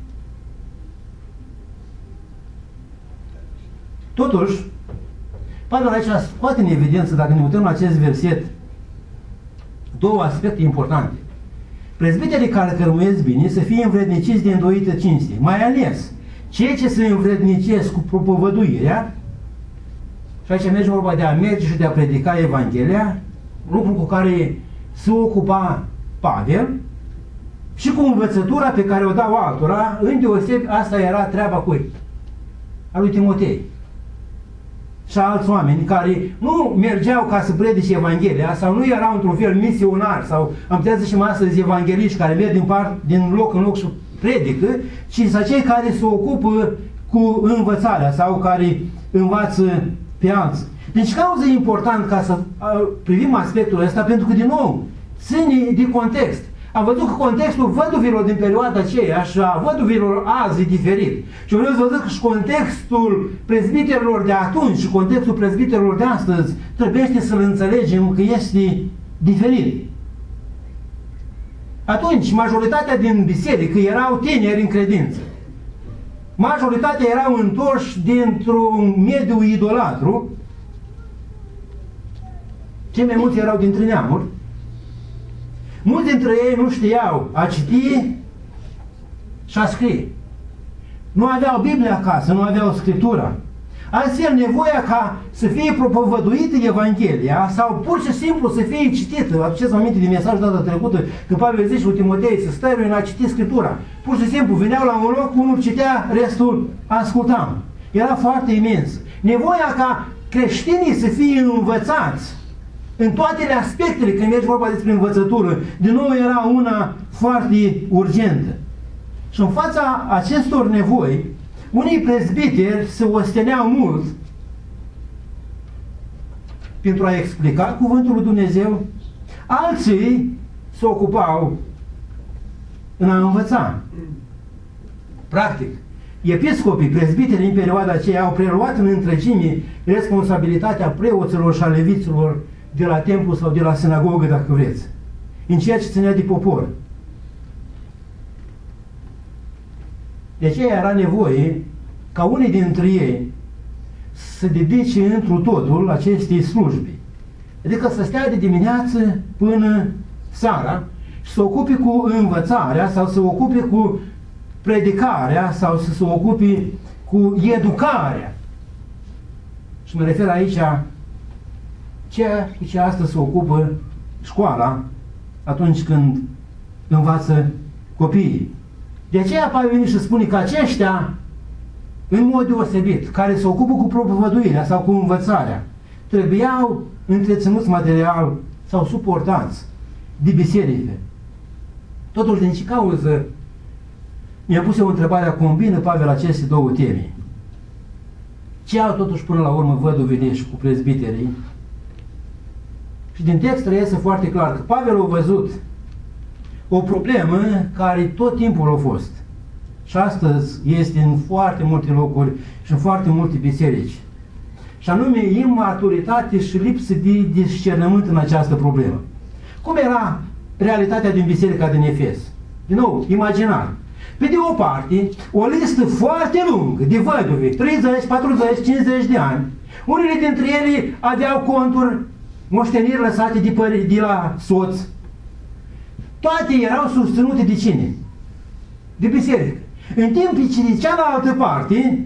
Totuși, Pavel aici scoate în evidență, dacă ne uităm la acest verset, două aspecte importante. Prezbiterii care cărmuiesc bine să fie învredniciți din îndoită cinste. Mai ales cei ce se învrednicesc cu propovăduirea, și aici merge vorba de a merge și de a predica Evanghelia, lucru cu care se ocupa Pavel, și cu învățătura pe care o dau altora, îndeosebi asta era treaba cui? A lui Timotei. Și alți oameni care nu mergeau ca să predice Evanghelia sau nu erau într-un fel misionari sau am putea zice mai astăzi evangeliști care merg din, part, din loc în loc și predică, ci sunt cei care se ocupă cu învățarea sau care învață pe alții. Deci cauza e important ca să privim aspectul ăsta, pentru că din nou ține de context. Am văzut că contextul văduvilor din perioada aceea și a văduvilor azi e diferit. Și vreau să văd că și contextul prezbiterilor de atunci și contextul prezbiterilor de astăzi trebuie să-l înțelegem că este diferit. Atunci, majoritatea din biserică erau tineri în credință. Majoritatea erau întorși dintr-un mediu idolatru. Cei mai mulți erau dintre neamuri. Mulți dintre ei nu știau a citi și a scrie. Nu aveau Biblie acasă, nu aveau Scriptura. Astfel, nevoia ca să fie propovăduită Evanghelia sau pur și simplu să fie citită. Aduceți aminte de mesajul data trecută când Pavel zice lui Timotei să stăruie în a citi Scriptura. Pur și simplu veneau la un loc, unul citea, restul ascultam. Era foarte imens. Nevoia ca creștinii să fie învățați în toate aspectele, când mergi vorba despre învățătură, din nou era una foarte urgentă. Și în fața acestor nevoi, unii prezbiteri se osteneau mult pentru a explica cuvântul lui Dumnezeu, alții se ocupau în a învăța. Practic, episcopii, prezbiterii în perioada aceea au preluat în întregime responsabilitatea preoților și a leviților de la templu sau de la sinagogă, dacă vreți, în ceea ce ținea de popor. De aceea era nevoie ca unii dintre ei să dedice întru totul acestei slujbe. Adică să stea de dimineață până seara și să se ocupe cu învățarea sau să se ocupe cu predicarea sau să se ocupe cu educarea. Și mă refer aici ceea cu ce astăzi se ocupă școala atunci când învață copiii. De aceea Pavel vine și spune că aceștia, în mod deosebit, care se ocupă cu propovăduirea sau cu învățarea, trebuiau întreținuți material sau suportați de biserică. Totuși, din ce cauză mi-a pus eu întrebarea, combină Pavel aceste două teme? Ce au totuși până la urmă văduvile și cu prezbiterii? Și din text reiese foarte clar că Pavel a văzut o problemă care tot timpul a fost. Și astăzi este în foarte multe locuri și în foarte multe biserici. Și anume imaturitate și lipsă de discernământ în această problemă. Cum era realitatea din biserica din Efes? Din nou, imaginar. Pe de o parte, o listă foarte lungă de văduve, treizeci, patruzeci, cincizeci de ani. Unele dintre ele aveau conturi, moșteniri lăsate de, păr- de la soț. Toate erau susținute de cine? De biserică. În timp ce de cealaltă parte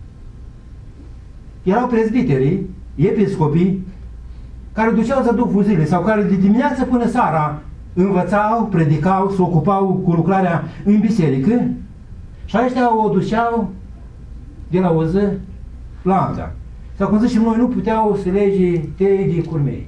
erau prezbiterii, episcopii, care duceau să duc fuzile sau care de dimineață până seara învățau, predicau, se ocupau cu lucrarea în biserică și aceștia o duceau de la o zi la alta. Sau cum zicem noi, nu puteau să lege tei de curmei.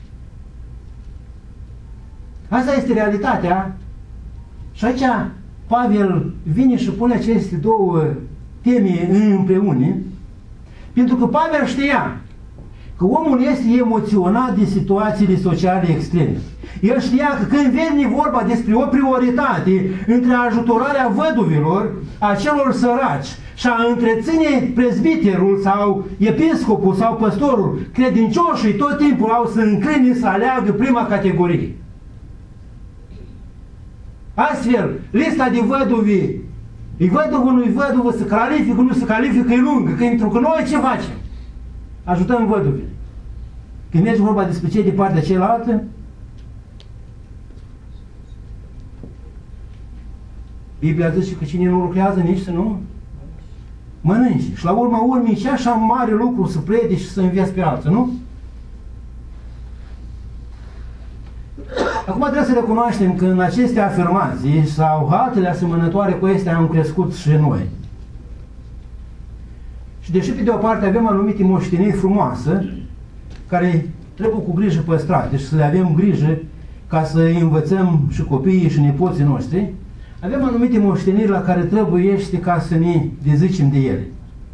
Asta este realitatea și aici Pavel vine și pune aceste două teme împreună, pentru că Pavel știa că omul este emoționat de situațiile sociale extreme. El știa că când vine vorba despre o prioritate între ajutorarea văduvilor, a celor săraci și a întreține prezbiterul sau episcopul sau păstorul, credincioșii tot timpul au să încline să aleagă prima categorie. Astfel, lista de văduvi, e văduvă, nu-i văduvă, să califică, nu se califică, e lungă, că pentru că noi ce facem? Ajutăm văduvile. Când merge vorba despre cei de partea cealaltă, Biblia zice că cine nu lucrează nici să nu mănânce. Și la urma urmei și așa mare lucru să predici și să înveți pe alții, nu? Acum trebuie să recunoaștem că în aceste afirmații sau altele asemănătoare cu acestea am crescut și noi. Și deși pe de o parte avem anumite moșteniri frumoase, care trebuie cu grijă păstrate și să le avem grijă ca să îi învățăm și copiii și nepoții noștri, avem anumite moșteniri la care trebuie ca să ne dezicem de ele.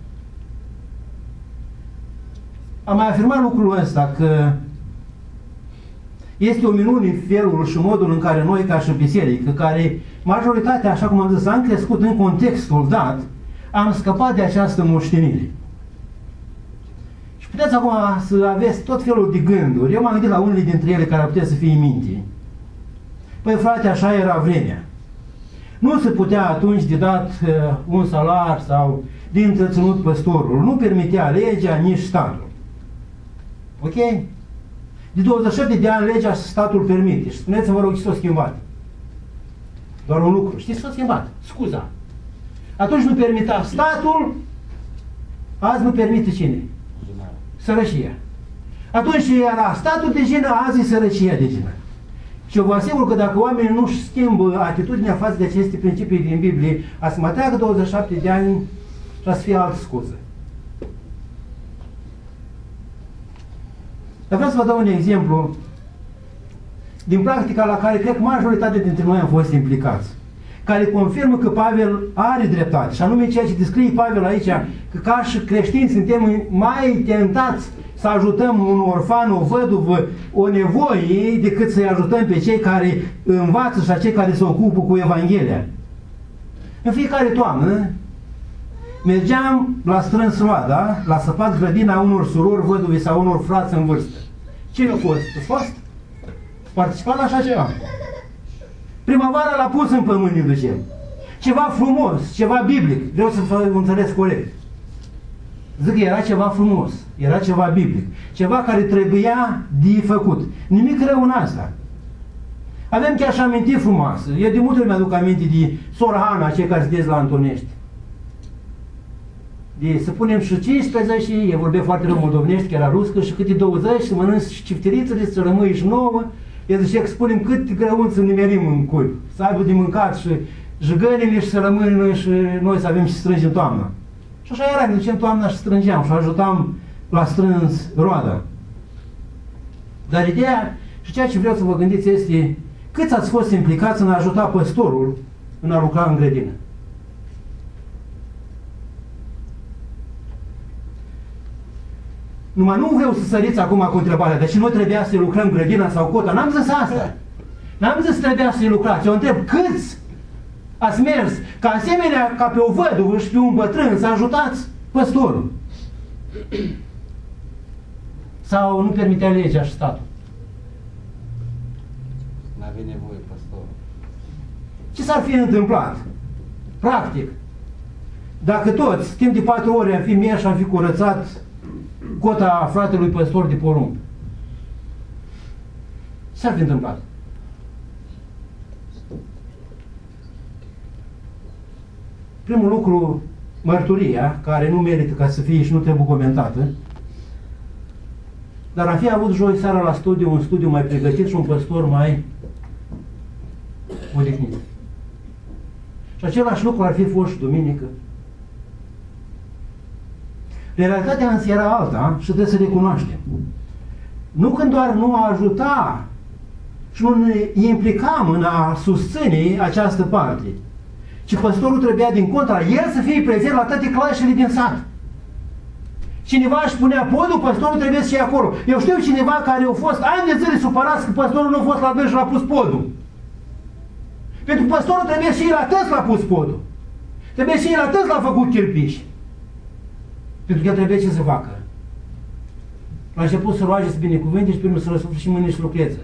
Am mai afirmat lucrul ăsta că este o minune felul și modul în care noi, ca și biserică, care majoritatea, așa cum am zis, am crescut în contextul dat, am scăpat de această moștenire. Și puteți acum să aveți tot felul de gânduri. Eu m-am gândit la unele dintre ele care ar putea să fie în minte. Păi frate, așa era vremea. Nu se putea atunci de dat uh, un salar sau de întreținut păstorul. Nu permitea legea, nici statul. Ok? De douăzeci și șapte de ani legea și statul permite. Și spuneți-mi, vă rog, ce s-a schimbat? Doar un lucru. Știți ce s-a schimbat? Scuza. Atunci nu permita statul, azi nu permite cine? Sărășia. Atunci era statul de jenă, azi e sărășia de jenă. Și eu vă asigur că dacă oamenii nu-și schimbă atitudinea față de aceste principii din Biblie, a să mă treacă douăzeci și șapte de ani și a să fie altă scuză. Dar vreau să vă dau un exemplu din practica la care cred că majoritatea dintre noi am fost implicați, care confirmă că Pavel are dreptate, și anume ceea ce descrie Pavel aici, că ca și creștini suntem mai tentați să ajutăm un orfan, o văduvă, o nevoie, decât să-i ajutăm pe cei care învață și cei care se ocupă cu Evanghelia. În fiecare toamnă mergeam la strâns roada, la săpat grădina unor surori văduve sau unor frați în vârstă. Cine a fost? A fost? Participa la așa ceva. Primăvara l-a pus în pământ, ne ducem. Ceva frumos, ceva biblic. Vreau să vă înțeles corect. Zic că era ceva frumos, era ceva biblic. Ceva care trebuia de făcut. Nimic rău în asta. Avem chiar și amintiri frumoase. Eu de multe ori mi-aduc aminte de sora Ana, cei care sunteți la Antonești. De, să punem și cincisprezece, e vorbea foarte rău moldovnești, că era ruscă, și câte douăzeci, să mănânci și ciftirițele, să rămâi și nouă. El zice că spunem cât grăunți să nimerim în cuib, să aibă de mâncat și jigănile și să rămânem și noi să avem și strângem toamna. Și așa era, ne ducem toamna și strângeam și ajutam la strâns roada. Dar ideea și ceea ce vreau să vă gândiți este câți ați fost implicați în a ajuta păstorul în a lucra în grădină. Numai nu vreau să săriți acum cu întrebarea, deci noi trebuia să lucrăm grădina sau cota. N-am zis asta. N-am zis trebuia să-i lucrați. Eu întreb, câți ați mers ca asemenea ca pe o văduvă și pe un bătrân să ajutați păstorul? Sau nu permitea legea și statul? N-avea nevoie păstorul. Ce s-ar fi întâmplat? Practic, dacă toți, timp de patru ore am fi mers și am fi curățat cota fratelui păstor de porumb, ce s-ar fi întâmplat? Primul lucru, mărturia, care nu merită ca să fie și nu trebuie comentată, dar am fi avut joi seara la studiu un studiu mai pregătit și un păstor mai odihnit. Și același lucru ar fi fost și duminică. Realitatea însă era alta și trebuie să recunoaștem. Nu când doar nu a ajuta și nu ne implicam în a susține această parte, ci păstorul trebuia din contra, el să fie prezent la toate clasele din sat. Cineva își punea podul, păstorul trebuie să fie acolo. Eu știu cineva care au fost ani de zile supărați că păstorul nu a fost la dâns și l-a pus podul. Pentru că păstorul trebuie și el la tăs l-a pus podul. Trebuie și el la tăs l-a făcut chirpiși. Pentru că el trebuie ce să facă. La început să roage, să binecuvinte și pe urmă să răsufle și mâine și lucreze.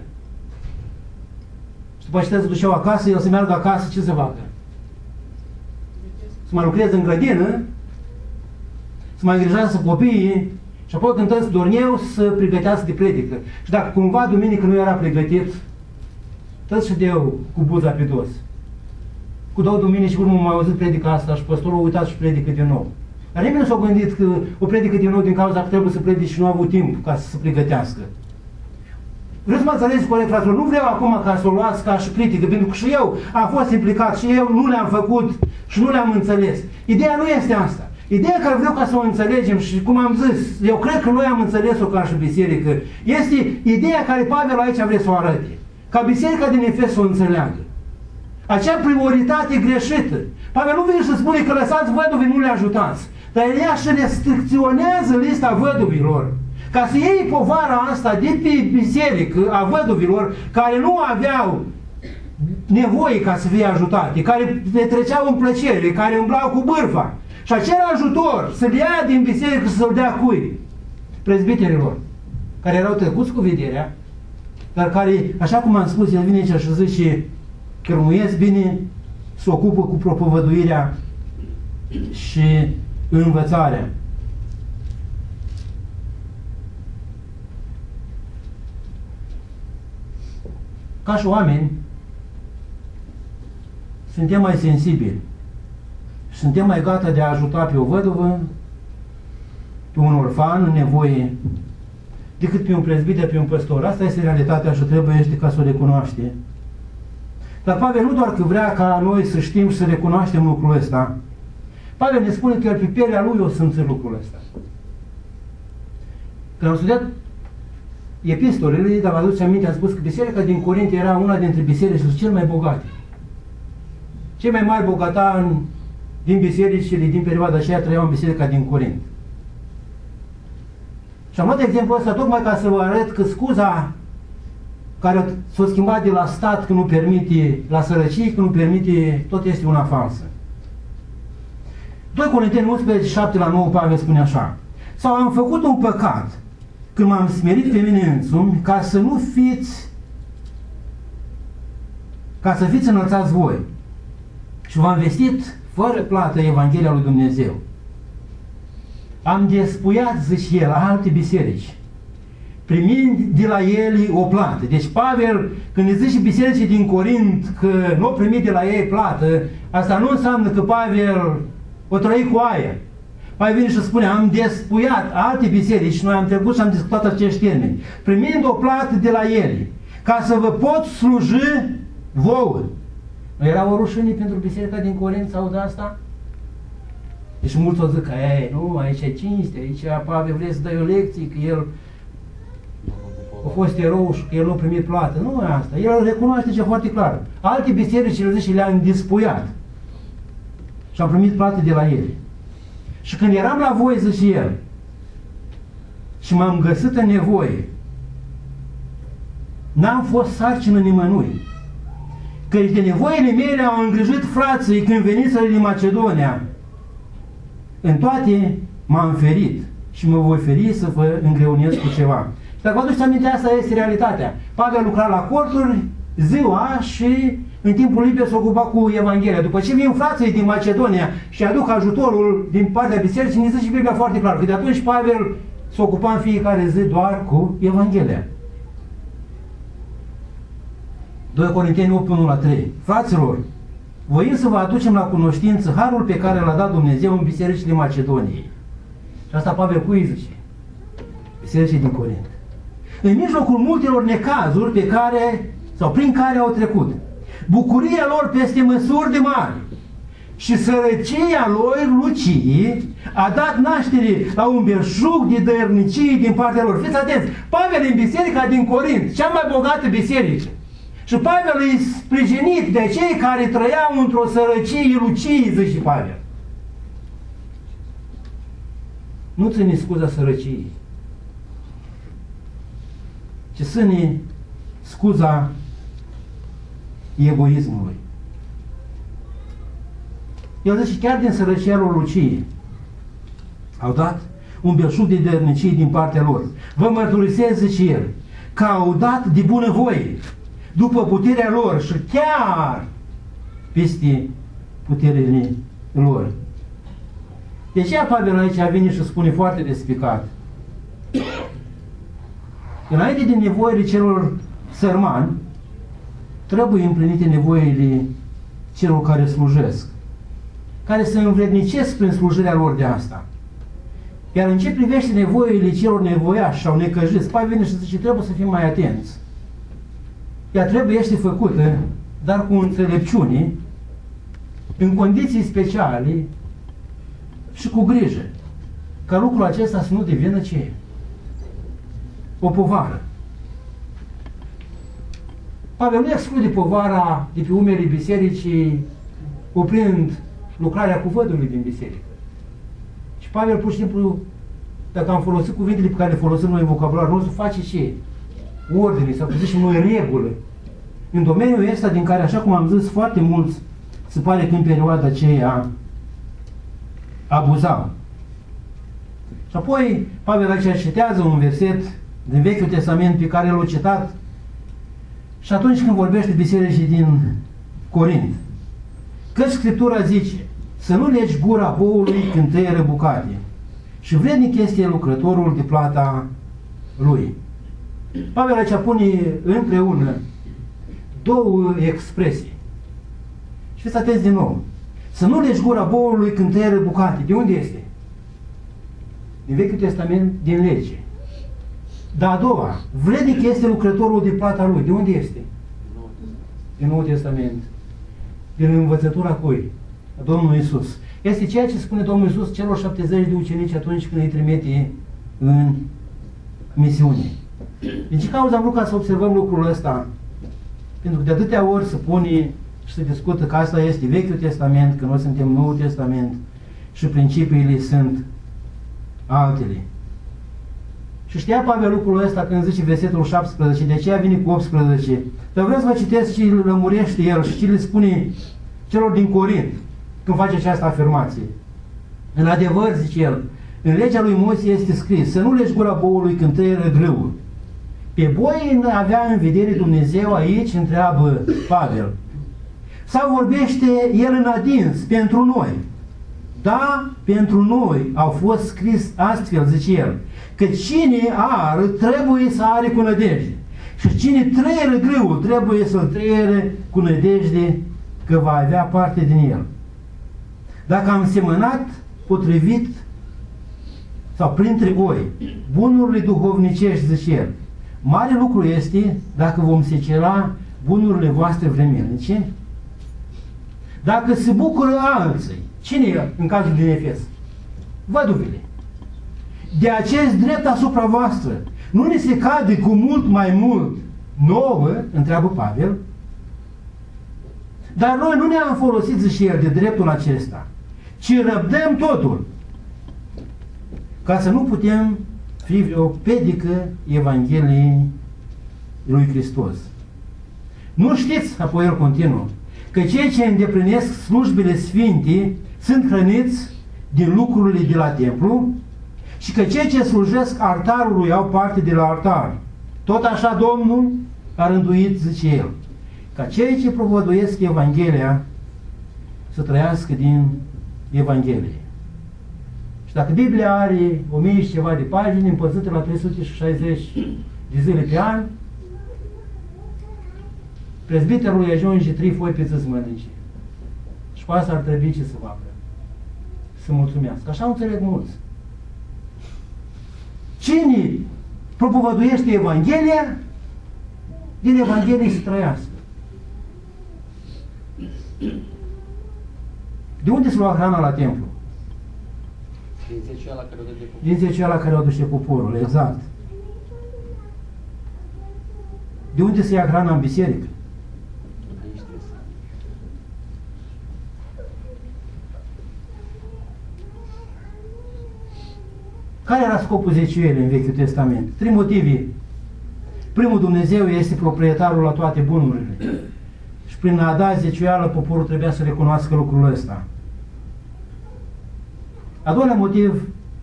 Și după aceea se duceau acasă, el să meargă acasă, ce să facă? Să mai lucreze în grădină, să mai îngrijească copiii și apoi când tăi dorneau să pregătească de predică. Și dacă cumva duminică nu era pregătit, tăi și deu cu buza pe dos. Cu două duminici și urmă m-a auzit predica asta și păstorul a uitat și predică din nou. Dar nimeni nu s-a gândit că o predică din nou din cauza că trebuie să predici și nu a avut timp ca să se pregătească. Vreau să mă înțelegeți corect, fraților, nu vreau acum ca să o luați ca și critică, pentru că și eu am fost implicat și eu nu le-am făcut și nu le-am înțeles. Ideea nu este asta. Ideea care vreau ca să o înțelegem și cum am zis, eu cred că noi am înțeles-o ca și biserică, este ideea care Pavel aici vrea să o arate. Ca biserica din Efes să o înțeleagă. Acea prioritate greșită. Pavel nu vine să spune că lăsați văduvii, nu le ajutați. Dar el ea și restricționează lista văduvilor. Ca să iei povara asta de pe biserică a văduvilor care nu aveau nevoie ca să fie ajutate, care le treceau în plăcere, care umblau cu bârfa. Și acel ajutor să-l ia din biserică să-l dea cui? Prezbiterilor, care erau trecuți cu vederea, dar care, așa cum am spus, el vine aici și zice că rămuiesc bine, se ocupă cu propovăduirea și învățarea. Ca și oameni, suntem mai sensibili. Suntem mai gata de a ajuta pe o văduvă, pe un orfan în nevoie, decât pe un prezbiter, pe un păstor. Asta este realitatea și trebuie ca să o recunoaște. Dar Pavel nu doar că vrea ca noi să știm și să recunoaștem lucrul ăsta. Pavel ne spune că el pe pielea lui o simți lucrul ăsta. Când am studiat epistolele, dar vă aduceți aminte, am spus că biserica din Corint era una dintre bisericile cel mai bogate. Cei mai mari bogatani din bisericile din perioada aceea trăiau în biserica din Corint. Și am luat exemplul ăsta tocmai ca să vă arăt că scuza care s-a schimbat de la stat că nu permite, la sărăcie că nu permite, tot este una falsă. doi Corinteni unsprezece, șapte la nouă, Pavel spune așa: sau am făcut un păcat când m-am smerit pe mine însumi ca să nu fiți, ca să fiți înălțați voi. Și v-am vestit fără plată Evanghelia lui Dumnezeu. Am despuiat, zice el, alte biserici, primind de la ele o plată. Deci Pavel, când îi zice bisericii din Corint că nu o primit de la ei plată, asta nu înseamnă că Pavel o trăi cu aia. Pavel vine și spune: am despuiat alte biserici, și noi am trecut și am discutat acești termeni, primind o plată de la ele, ca să vă pot sluji vouă. Nu era o rușine pentru biserica din Corint să audă asta? Deci mulți o zic că ei, nu, aici e cinste, aici Pavel vrea să dai o lecție, că el a fost erou și că el nu a primit plată. Nu e asta. El recunoaște ce foarte clar. Alte biserici, el zice, le-am dispuiat și am primit plată de la ele. Și când eram la voi, zice el, și m-am găsit în nevoie, n-am fost sarcină nimănui. Căci de nevoile mele au îngrijit frații când veniseră din Macedonia. În toate m-am ferit și mă voi feri să vă îngreunesc cu ceva. Și dacă vă aduceți aminte, asta este realitatea. Pavel lucra la corturi ziua și în timpul liber se ocupa cu Evanghelia. După ce vin frații din Macedonia și aduc ajutorul din partea bisericii, ne zice și Biblia foarte clar că de atunci Pavel se ocupa în fiecare zi doar cu Evanghelia. doi Corinteni opt, unu la trei. Fraților, voim să vă aducem la cunoștință harul pe care l-a dat Dumnezeu în bisericile Macedoniei. Și asta Pavel cui zice? Bisericii din Corint. În mijlocul multelor necazuri pe care, sau prin care au trecut, bucuria lor peste măsuri de mari și sărăcia lor, Lucii, a dat naștere la un belșug de dărnicie din partea lor. Fiți atenți! Pavel în biserica din Corint, cea mai bogată biserică. Și Pavel e sprijinit de cei care trăiau într-o sărăcie Lucii, zice Pavel. Nu ține scuza sărăciei, ci ține scuza egoismului. El zice, chiar din sărăcia lui Lucii au dat un belșug de dărnicie din partea lor. Vă mărturisesc, zice el, că au dat de bunăvoie, după puterea lor și chiar peste puterile lor. De ce Pavel aici vine și spune foarte despicat? Înainte de nevoile celor sărmani, trebuie împlinite nevoile celor care slujesc, care se învrednicesc prin slujirea lor de asta. Iar în ce privește nevoile celor nevoiași sau necăjiți, Pavel vine și zice, trebuie să fim mai atenți. Ea trebuie este făcută, dar cu înțelepciune, în condiții speciale și cu grijă, ca lucrul acesta să nu devină ce? O povară. Pavel nu exclude povara de pe umerii bisericii, oprind lucrarea cu vădurile din biserică. Și Pavel, pur și simplu, dacă am folosit cuvintele pe care le folosim noi în vocabular nostru, face ce? Ordine, sau să zicem noi regulă. În domeniul ăsta din care, așa cum am zis, foarte mulți se pare că în perioada aceea abuzau. Și apoi Pavel aici citează un verset din Vechiul Testament pe care l-a citat Și atunci când vorbește bisericii din Corint, că Scriptura zice să nu legi gura boului când tăie bucate și vrednic este lucrătorul de plata lui. Pavel aici pune împreună două expresii. Și fiți atenți din nou. Să nu legi gura boului când tăie bucate. De unde este? Din Vechiul Testament, din lege. Dar a doua, vrednic este lucrătorul de plata lui. De unde este? Din Noul Testament. Din învățătura cui? A Domnului Iisus. Este ceea ce spune Domnul Iisus celor șaptezeci de ucenici atunci când îi trimite în misiune. Din ce cauză am vrut ca să observăm lucrul ăsta? Pentru că de atâtea ori se pune și se discută că asta este Vechiul Testament, că noi suntem Noul Testament și principiile sunt altele. Și știa Pavel lucrul ăsta când zice versetul șaptesprezece, de aceea vine cu optsprezece. Dar vreau să vă citesc ce îl lămurește el și ce le spune celor din Corint când face această afirmație. În adevăr, zice el, în legea lui Moise este scris să nu legi gura boului când tăie grâul. Pe boi avea în vedere Dumnezeu aici, întreabă Pavel. Sau vorbește el în adins pentru noi. Da, pentru noi au fost scris astfel, zice el, că cine are, trebuie să are cu nădejde. Și cine trăieră grâul, trebuie să-l trăiere cu nădejde că va avea parte din el. Dacă am semănat potrivit sau printre voi bunurile duhovnicești, zice el, mare lucru este dacă vom secera bunurile voastre vremelnice. Dacă se bucură alții, cine e în cazul din Efes? Văduvile. De acest drept asupra voastră nu ne se cade cu mult mai mult nouă, întreabă Pavel, dar noi nu ne-am folosit, zice el, de dreptul acesta, ci răbdăm totul, ca să nu putem fi o pedică Evangheliei lui Hristos. Nu știți, apoi el continuă, că cei ce îndeplinesc slujbele sfinte sunt hrăniți din lucrurile de la templu și că cei ce slujesc altarului au parte de la altar. Tot așa Domnul a rânduit, zice el, ca cei ce propovăduiesc Evanghelia să trăiască din Evanghelie. Și dacă Biblia are o mie și ceva de pagini împărțite la trei sute șaizeci de zile pe an, prezbiterul îi ajunge trei foi pe zi să mănânce. Și cu asta ar trebui ce să facă? Să mulțumească. Așa înțeleg mulți. Cine propovăduiește Evanghelia, din Evanghelie să trăiască. De unde se lua hrana la templu? Din zecioala care o duce poporul. Din zecioala care o duce poporul, exact. De unde se ia hrana în biserică? Aici trebuie să... Care era scopul zeciuielii în Vechiul Testament? Trei motive. Primul, Dumnezeu este proprietarul la toate bunurile. Și prin a da zeciuială, poporul trebuia să recunoască lucrul ăsta. A doilea motiv,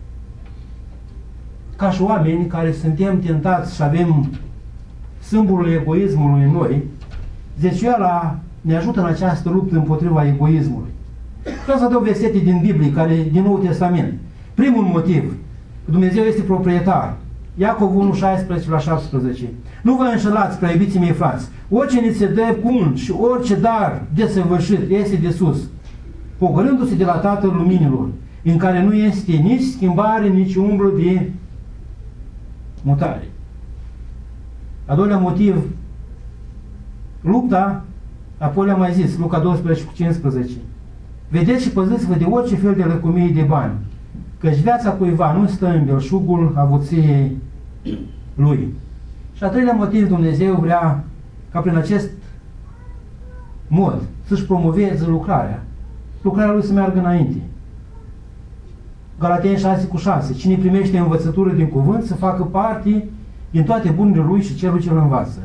ca și oameni care suntem tentați și avem sâmburul egoismului în noi, zeciuiala ne ajută în această luptă împotriva egoismului. Vreau să dau versete din Biblie, care din Noul Testament. Primul motiv, Dumnezeu este proprietar. Iacov unu, șaisprezece la șaptesprezece. Nu vă înșelați, prea iubiții mei frați, orice ni se dă cuvânt și orice dar desăvârșit este de sus, pogorându-se de la Tatăl Luminilor, în care nu este nici schimbare, nici umbră de mutare. A doilea motiv, lupta, apoi le-am mai zis, Luca doisprezece cu cincisprezece. Vedeți și păziți-vă de orice fel de lăcomie de bani, căci viața cuiva nu stă în belșugul avuției lui. Și a treilea motiv, Dumnezeu vrea ca prin acest mod să-și promoveze lucrarea. Lucrarea lui să meargă înainte. Galateni șase cu șase. Cine primește învățătură din cuvânt să facă parte din toate bunurile lui și celui ce îl învață.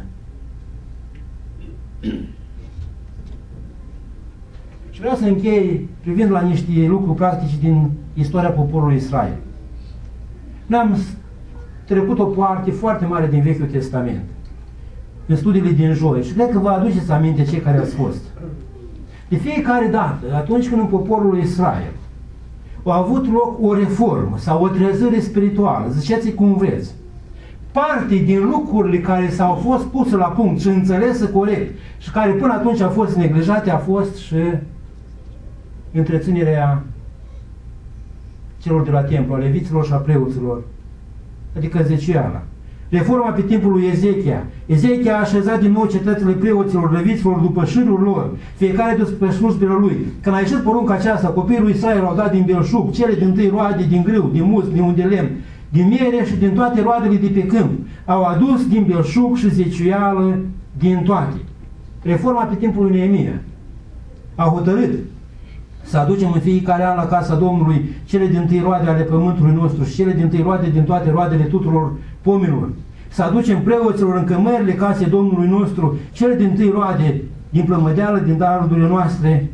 Și vreau să închei privind la niște lucruri practice din istoria poporului Israel. Noi am trecut o parte foarte mare din Vechiul Testament. în studiile din joi și cred că vă aduceți aminte cei care ați fost. De fiecare dată, atunci când în poporul lui Israel a avut loc o reformă sau o trezire spirituală, ziceți-i cum vreți, parte din lucrurile care s-au fost puse la punct și înțelese corect și care până atunci au fost neglijate a fost și întreținerea celor de la templu, a leviților și a preoților, adică zeciuiala. Reforma pe timpul lui Ezechia. Ezechia a așezat din nou cetățile preoților, leviților după șirul lor, fiecare după slujbele lui. Când a ieșit porunca aceasta, copiii lui Israel au dat din belșug cele din tâi roade din grâu, din mus, din unde lemn, din miere și din toate roadele de pe câmp. Au adus din belșug și zeciuială din toate. Reforma pe timpul lui Neemia a hotărât să aducem în fiecare an la casa Domnului cele din tâi roade ale pământului nostru și cele din tâi roade din toate roadele tuturor pomilor. Să aducem preoților în cămările casei Domnului nostru cele din tâi roade din plămădeală, din darurile noastre,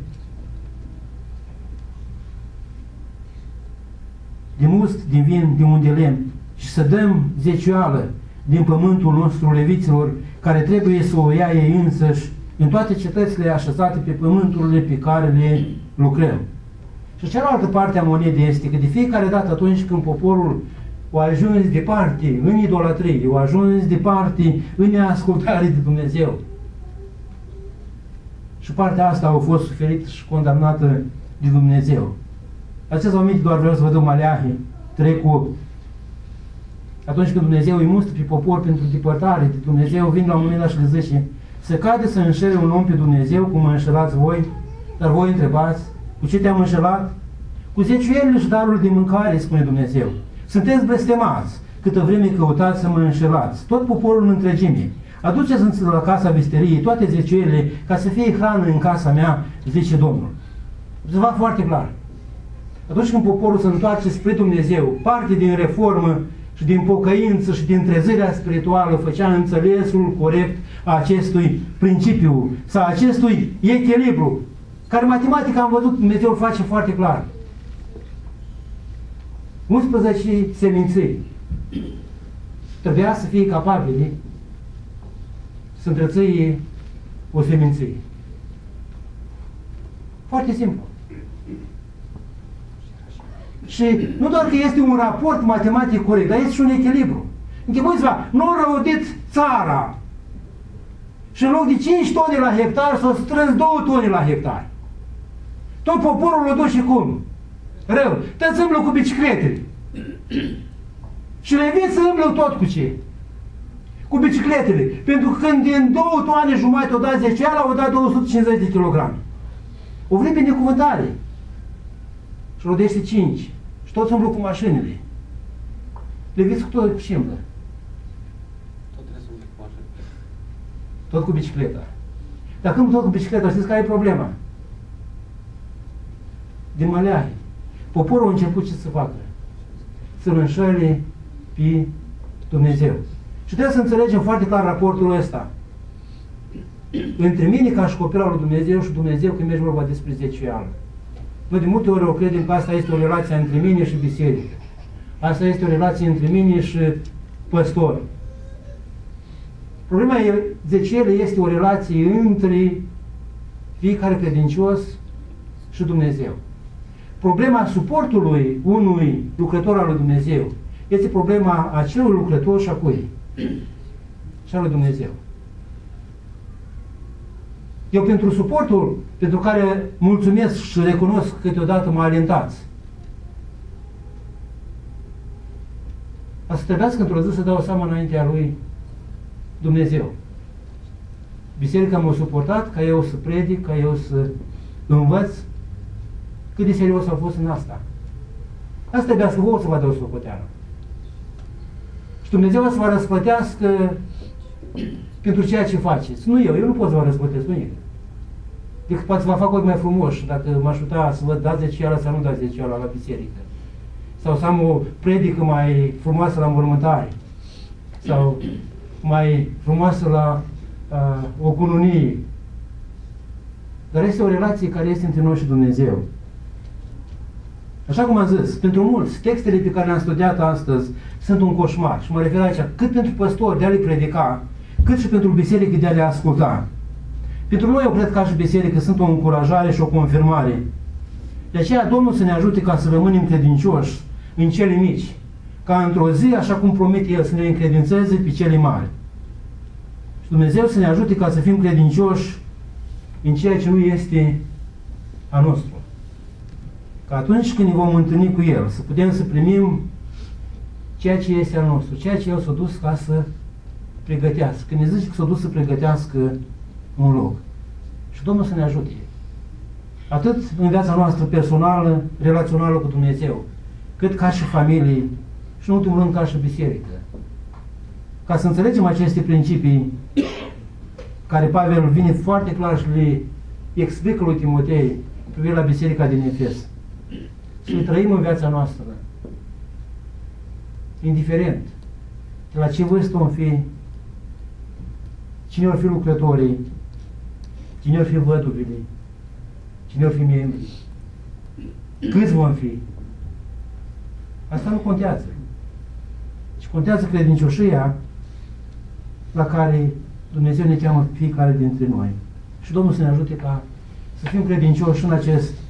din must, din vin, din unde lemn, și să dăm zeciuială din pământul nostru leviților, care trebuie să o ia ei însăși în toate cetățile așezate pe pământurile pe care le lucrăm. Și cealaltă parte a monedei este că de fiecare dată atunci când poporul o ajuns departe în idolatrie, o ajuns departe în neascultare de Dumnezeu, și partea asta a fost suferită și condamnată de Dumnezeu. Acest aminte doar vreau să vă dau Maleahi trei cu opt. Atunci când Dumnezeu îi mustră pe popor pentru depărtare de Dumnezeu, vine la un moment dat și le zice: să cade să înșele un om pe Dumnezeu cum mă înșelați voi, dar voi întrebați: cu ce te-am înșelat? Cu zeciuielile și darurile de mâncare, spune Dumnezeu. Sunteți blestemați câtă vreme căutați să mă înșelați, tot poporul în întregime. Aduceți la casa visteriei toate zeciuielile ca să fie hrană în casa mea, zice Domnul. Se va foarte clar. Atunci când poporul se întoarce spre Dumnezeu, parte din reformă și din pocăință și din trezirea spirituală făcea înțelesul corect a acestui principiu sau acestui echilibru, care matematica am văzut Dumnezeu îl face foarte clar. unsprezece seminței trebuia să fie capabili să întrețăie o seminție. Foarte simplu. Și nu doar că este un raport matematic corect, dar este și un echilibru. Închipuiți-vă, nu au răudit țara și în loc de cinci tone la hectar s-au strâns două tone la hectar. Tot poporul o duce cum? Rău. Tăți îmblă cu bicicletele. Și leviți îmblă tot cu ce? Cu bicicletele. Pentru că când din două toane jumătate o dat zeciuiala, o dat două sute cincizeci de kilograme. O vrem binecuvântare. Și rodește cinci. Și toți îmblă cu mașinile. Leviți cu tot și îmblă. Tot trebuie să umbli cu mașină. Tot cu bicicleta. Dar când tot cu bicicleta, știți care e problema? Din Maleahi. Poporul a început ce să facă? Să-L înșele pe Dumnezeu. Și trebuie să înțelegem foarte clar raportul ăsta. Între mine ca și copil al lui Dumnezeu și Dumnezeu când merge vorba despre zeciuială. Noi de multe ori o credem că asta este o relație între mine și biserică. Asta este o relație între mine și păstor. Problema e, zeciuială este o relație între fiecare credincios și Dumnezeu. Problema suportului unui lucrător al lui Dumnezeu este problema acelui lucrător și a cui? Și al lui Dumnezeu. Eu pentru suportul pentru care mulțumesc și recunosc că câteodată mă alentați, asta trebuiască într-o zi să dau seama înaintea lui Dumnezeu. Biserica m-a suportat ca eu să predic, ca eu să învăț. Cât de serios a fost în asta. Asta trebuia să vouă să vă dau socoteală. Și Dumnezeu o să vă răsplătească pentru ceea ce faceți. Nu eu, eu nu pot să vă răsplătesc, nu eu. Decât poate să vă fac ochi mai frumoși, dacă m-aș uita să vă dați zeciuiala sau nu dați zeciuiala la biserică. Sau să am o predică mai frumoasă la înmormântare. Sau mai frumoasă la uh, o cununie. Dar este o relație care este între noi și Dumnezeu. Așa cum am zis, pentru mulți, textele pe care le-am studiat astăzi sunt un coșmar. Și mă refer aici, cât pentru păstori de a le predica, cât și pentru biserică de a le asculta. Pentru noi, eu cred că ca și biserică sunt o încurajare și o confirmare. De aceea Domnul să ne ajute ca să rămânem credincioși în cele mici, ca într-o zi, așa cum promite El, să ne încredințeze pe cele mari. Și Dumnezeu să ne ajute ca să fim credincioși în ceea ce nu este a nostru. Ca atunci când ne vom întâlni cu El, să putem să primim ceea ce este al nostru, ceea ce El s-a dus ca să pregătească. Când ne zice că s-a dus să pregătească un loc. Și Domnul să ne ajute. Atât în viața noastră personală, relațională cu Dumnezeu, cât ca și familie și, în ultimul rând, ca și biserică. Ca să înțelegem aceste principii care Pavel vine foarte clar și le explică lui Timotei cu privire la biserica din Efes. Să le trăim în viața noastră. Indiferent de la ce vârstă vom fi, cine vor fi lucrătorii, cine vor fi văduvile, cine vor fi membrii, câți vom fi. Asta nu contează. Și contează credincioșia la care Dumnezeu ne cheamă fiecare dintre noi. Și Domnul să ne ajute ca să fim credincioși în acest